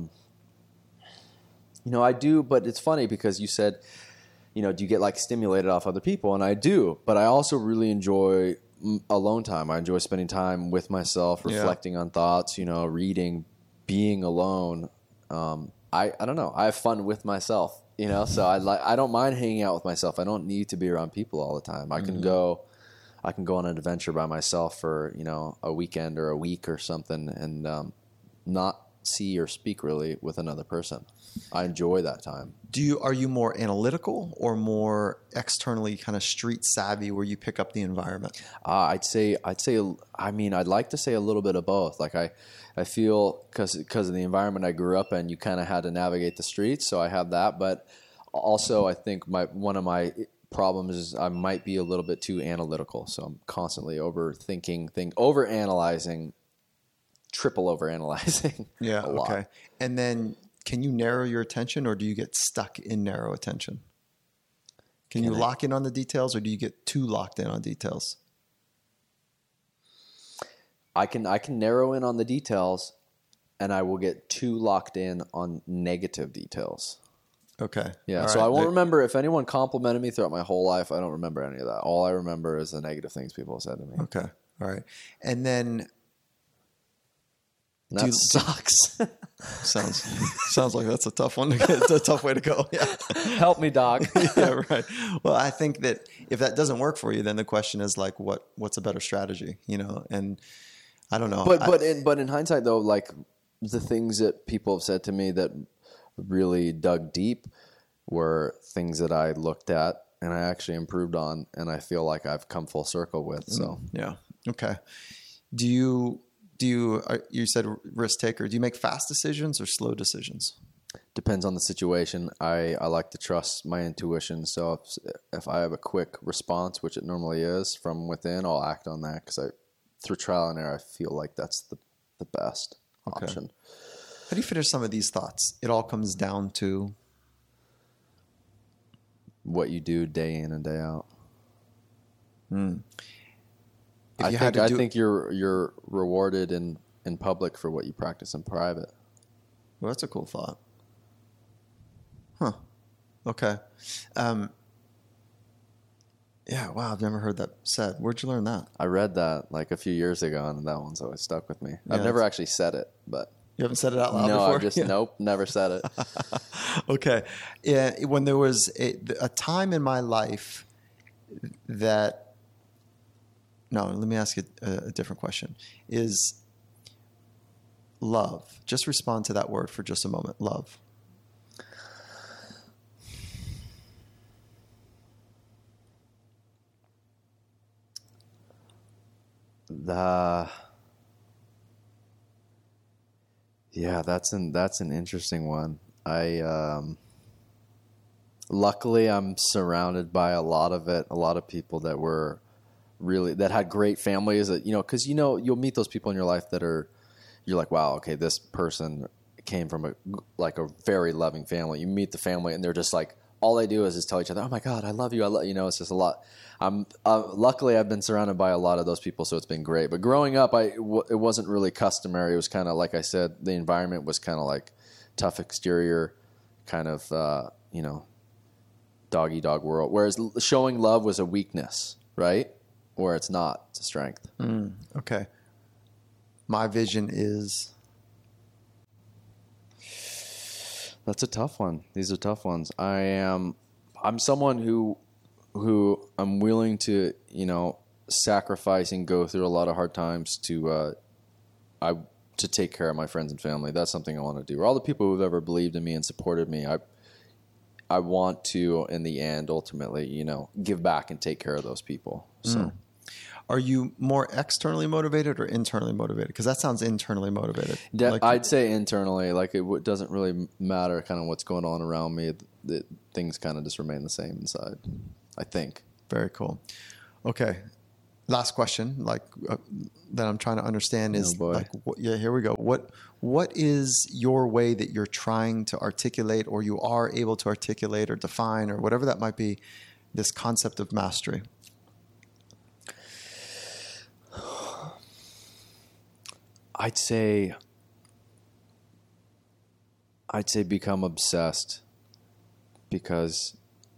I do, but it's funny because you said, do you get like stimulated off other people? And I do, but I also really enjoy alone time. I enjoy spending time with myself, reflecting on thoughts, reading, being alone. I don't know. I have fun with myself, so I don't mind hanging out with myself. I don't need to be around people all the time. I can go I can go on an adventure by myself for, a weekend or a week or something and not see or speak really with another person. I enjoy that time. Are you more analytical or more externally kind of street savvy where you pick up the environment? I'd like to say a little bit of both. Like I feel because of the environment I grew up in, you kind of had to navigate the streets. So I have that, but also I think one of my problems is I might be a little bit too analytical. So I'm constantly overthinking overanalyzing, triple overanalyzing. Yeah. A lot. Okay. And then can you narrow your attention or do you get stuck in narrow attention? Can you lock in on the details or do you get too locked in on details? I can narrow in on the details and I will get too locked in on negative details. Okay. Yeah. All So right. I won't remember if anyone complimented me throughout my whole life. I don't remember any of that. All I remember is the negative things people have said to me. Okay. All right. And then that sucks. Sounds like that's a tough one to get. It's a tough way to go. Yeah. Help me, Doc. Yeah, right. Well, I think that if that doesn't work for you, then the question is like, what's a better strategy? And I don't know. But in hindsight, though, like the things that people have said to me that really dug deep were things that I looked at and I actually improved on, and I feel like I've come full circle with. So yeah. Okay. You said risk taker. Do you make fast decisions or slow decisions? Depends on the situation. I like to trust my intuition. So if I have a quick response, which it normally is from within, I'll act on that because through trial and error, I feel like that's the best option. How do you finish some of these thoughts? It all comes down to what you do day in and day out. I think you're rewarded in public for what you practice in private. Well, that's a cool thought. Huh. Okay. Yeah. Wow. I've never heard that said. Where'd you learn that? I read that like a few years ago, and that one's always stuck with me. I've never actually said it, but you haven't said it out loud before? Nope, never said it. Okay. Yeah. When there was a time in my life that, no, let me ask you a different question. Is love, just respond to that word for just a moment. Love. Yeah, that's an interesting one. Luckily I'm surrounded by a lot of people that had great families that, because you'll meet those people in your life that you're like, wow, okay, this person came from a very loving family. You meet the family and they're just like, all they do is just tell each other, oh my God, I love you. It's just a lot. Luckily I've been surrounded by a lot of those people, so it's been great. But growing up, it wasn't really customary. It was kind of, like I said, the environment was kind of like tough exterior, kind of, dog eat dog world. Whereas showing love was a weakness, right? Where it's not, it's a strength. Okay. My vision is. That's a tough one. These are tough ones. I'm someone who I'm willing to, sacrifice and go through a lot of hard times to take care of my friends and family. That's something I want to do. All the people who've ever believed in me and supported me, I want to, in the end, ultimately, give back and take care of those people. So. Are you more externally motivated or internally motivated? Because that sounds internally motivated. I'd say internally. Like it doesn't really matter kind of what's going on around me. Things kind of just remain the same inside, I think. Very cool. Okay. Last question, that I'm trying to understand is here we go. What is your way that you're trying to articulate, or you are able to articulate or define, or whatever that might be, this concept of mastery? I'd say become obsessed, because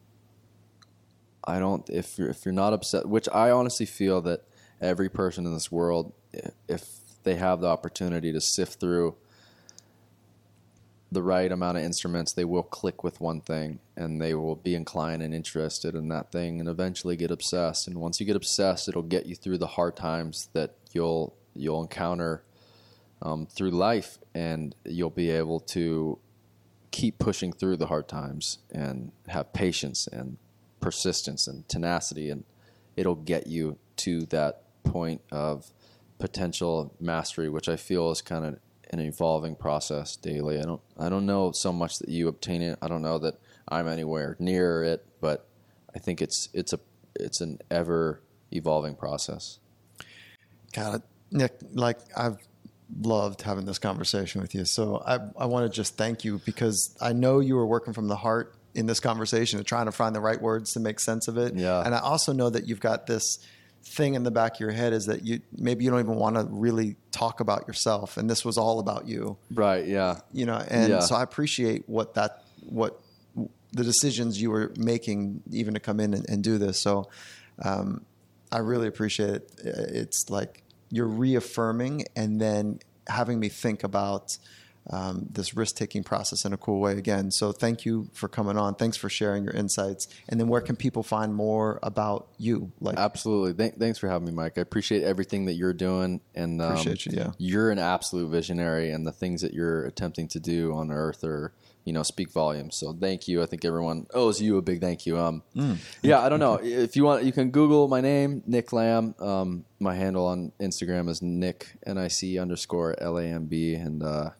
if you're not obsessed, which I honestly feel that every person in this world, if they have the opportunity to sift through the right amount of instruments, they will click with one thing, and they will be inclined and interested in that thing, and eventually get obsessed. And once you get obsessed, it'll get you through the hard times that you'll encounter through life, and you'll be able to keep pushing through the hard times and have patience and persistence and tenacity, and it'll get you to that point of potential mastery, which I feel is kind of an evolving process daily. I don't know so much that you obtain it. I don't know that I'm anywhere near it, but I think it's an ever evolving process. Got it. Nick, like, I've loved having this conversation with you. So I want to just thank you, because I know you were working from the heart in this conversation and trying to find the right words to make sense of it. Yeah. And I also know that you've got this thing in the back of your head, is that maybe you don't even want to really talk about yourself, and this was all about you. Right. Yeah. You know, and so I appreciate what the decisions you were making even to come in and do this. So I really appreciate it. It's like you're reaffirming and then having me think about this risk-taking process in a cool way again. So thank you for coming on. Thanks for sharing your insights. And then where can people find more about you? Like, absolutely. Thanks for having me, Mike. I appreciate everything that you're doing, and appreciate you. Yeah, you're an absolute visionary, and the things that you're attempting to do on earth are, speak volumes. So thank you. I think everyone owes you a big thank you. I don't know. If you want, you can Google my name, Nick Lamb. My handle on Instagram is Nick, NIC_LAMB. And,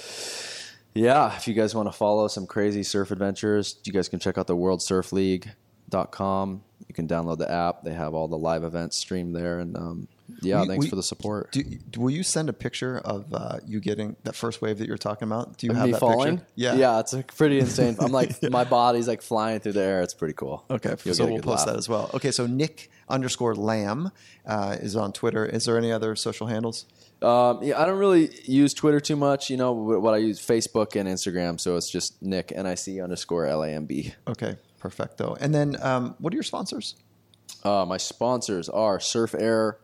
if you guys want to follow some crazy surf adventures, you guys can check out the worldsurfleague.com. You can download the app. They have all the live events streamed there. And thanks for the support. Will you send a picture of you getting that first wave that you're talking about? Do you have me that falling? picture? Yeah. Yeah, it's pretty insane. I'm like, my body's like flying through the air. It's pretty cool. Okay, so we'll post that as well. Okay, so Nick_Lamb is on Twitter. Is there any other social handles? I don't really use Twitter too much. What I use, Facebook and Instagram. So it's just Nick, NIC_LAMB. Okay, perfecto. And then what are your sponsors? My sponsors are Surf Air,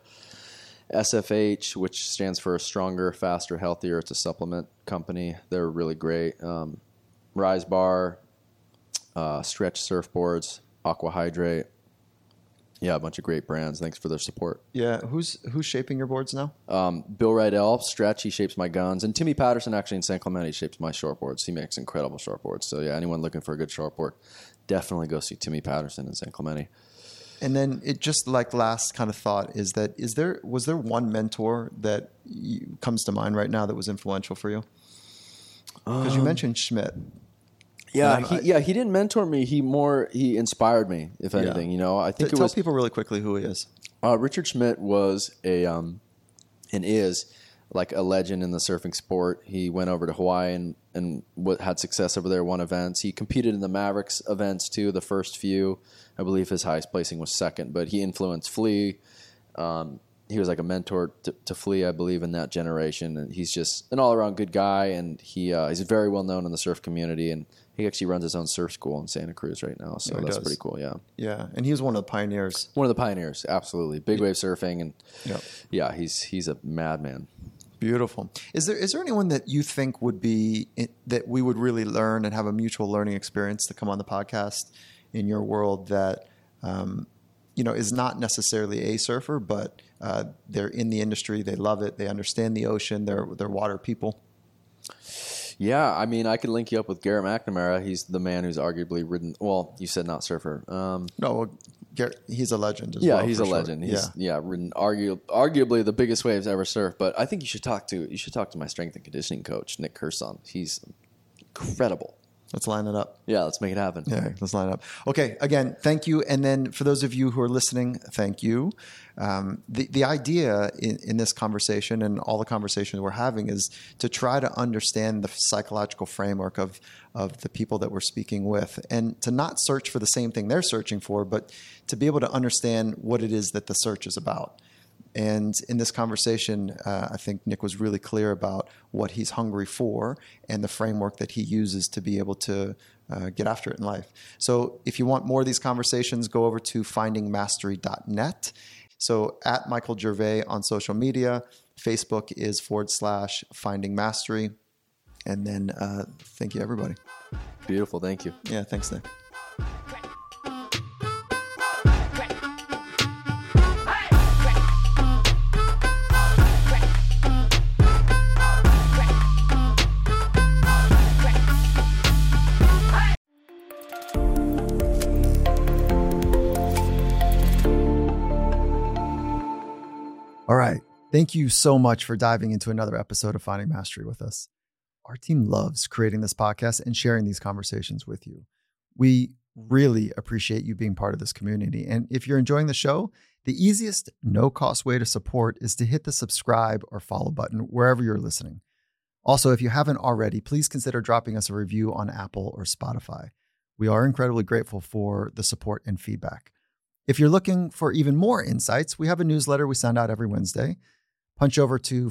SFH, which stands for Stronger, Faster, Healthier. It's a supplement company. They're really great. Rise Bar, Stretch Surfboards, Aqua Hydrate. Yeah, a bunch of great brands. Thanks for their support. Yeah, who's shaping your boards now? Bill Rydell, Stretch, he shapes my guns. And Timmy Patterson, actually, in San Clemente, shapes my shortboards. He makes incredible shortboards. So, yeah, anyone looking for a good shortboard, definitely go see Timmy Patterson in San Clemente. And then it just like last kind of thought is that was there one mentor that comes to mind right now that was influential for you? Because you mentioned Schmidt. Yeah, he didn't mentor me. He inspired me, if anything. I think Tell people really quickly who he is. Richard Schmidt was and is like a legend in the surfing sport. He went over to Hawaii and had success over there, won events. He competed in the Mavericks events too, the first few. I believe his highest placing was second, but he influenced Flea. He was like a mentor to Flea, I believe, in that generation. And he's just an all-around good guy, and he's very well known in the surf community. And he actually runs his own surf school in Santa Cruz right now, so that's pretty cool. Yeah, yeah, and he was one of the pioneers. One of the pioneers, absolutely. Big wave surfing, and he's a madman. Beautiful. Is there anyone that you think would be that we would really learn and have a mutual learning experience to come on the podcast in your world that is not necessarily a surfer, but they're in the industry, they love it, they understand the ocean, they're water people? Yeah, I mean, I could link you up with Garrett McNamara. He's the man who's arguably ridden. Well, you said not surfer. No, Garrett, he's a legend as well. Yeah, he's a legend. He's ridden arguably the biggest waves ever surfed. But I think you should talk to my strength and conditioning coach, Nick Kerson. He's incredible. Let's line it up. Yeah, let's make it happen. Yeah, let's line it up. Okay, again, thank you. And then for those of you who are listening, thank you. The idea in this conversation and all the conversations we're having is to try to understand the psychological framework of the people that we're speaking with, and to not search for the same thing they're searching for, but to be able to understand what it is that the search is about. And in this conversation, I think Nick was really clear about what he's hungry for and the framework that he uses to be able to get after it in life. So if you want more of these conversations, go over to findingmastery.net. So at Michael Gervais on social media, Facebook is /Finding Mastery. And then thank you, everybody. Beautiful. Thank you. Yeah, thanks, Nick. All right. Thank you so much for diving into another episode of Finding Mastery with us. Our team loves creating this podcast and sharing these conversations with you. We really appreciate you being part of this community. And if you're enjoying the show, the easiest, no-cost way to support is to hit the subscribe or follow button wherever you're listening. Also, if you haven't already, please consider dropping us a review on Apple or Spotify. We are incredibly grateful for the support and feedback. If you're looking for even more insights, we have a newsletter we send out every Wednesday. Punch over to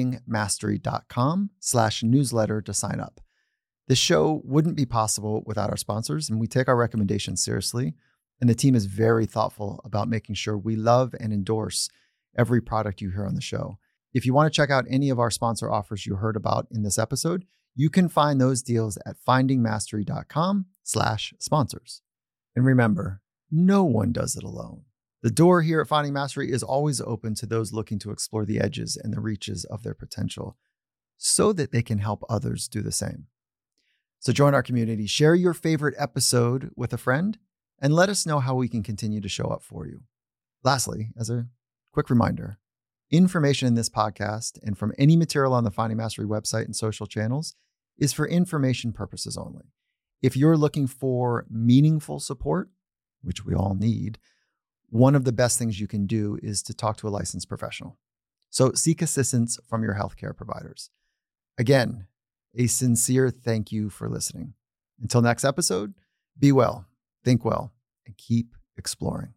findingmastery.com/newsletter to sign up. This show wouldn't be possible without our sponsors, and we take our recommendations seriously. And the team is very thoughtful about making sure we love and endorse every product you hear on the show. If you want to check out any of our sponsor offers you heard about in this episode, you can find those deals at findingmastery.com/sponsors. And remember, no one does it alone. The door here at Finding Mastery is always open to those looking to explore the edges and the reaches of their potential so that they can help others do the same. So join our community, share your favorite episode with a friend, and let us know how we can continue to show up for you. Lastly, as a quick reminder, information in this podcast and from any material on the Finding Mastery website and social channels is for information purposes only. If you're looking for meaningful support, which we all need, one of the best things you can do is to talk to a licensed professional. So seek assistance from your healthcare providers. Again, a sincere thank you for listening. Until next episode, be well, think well, and keep exploring.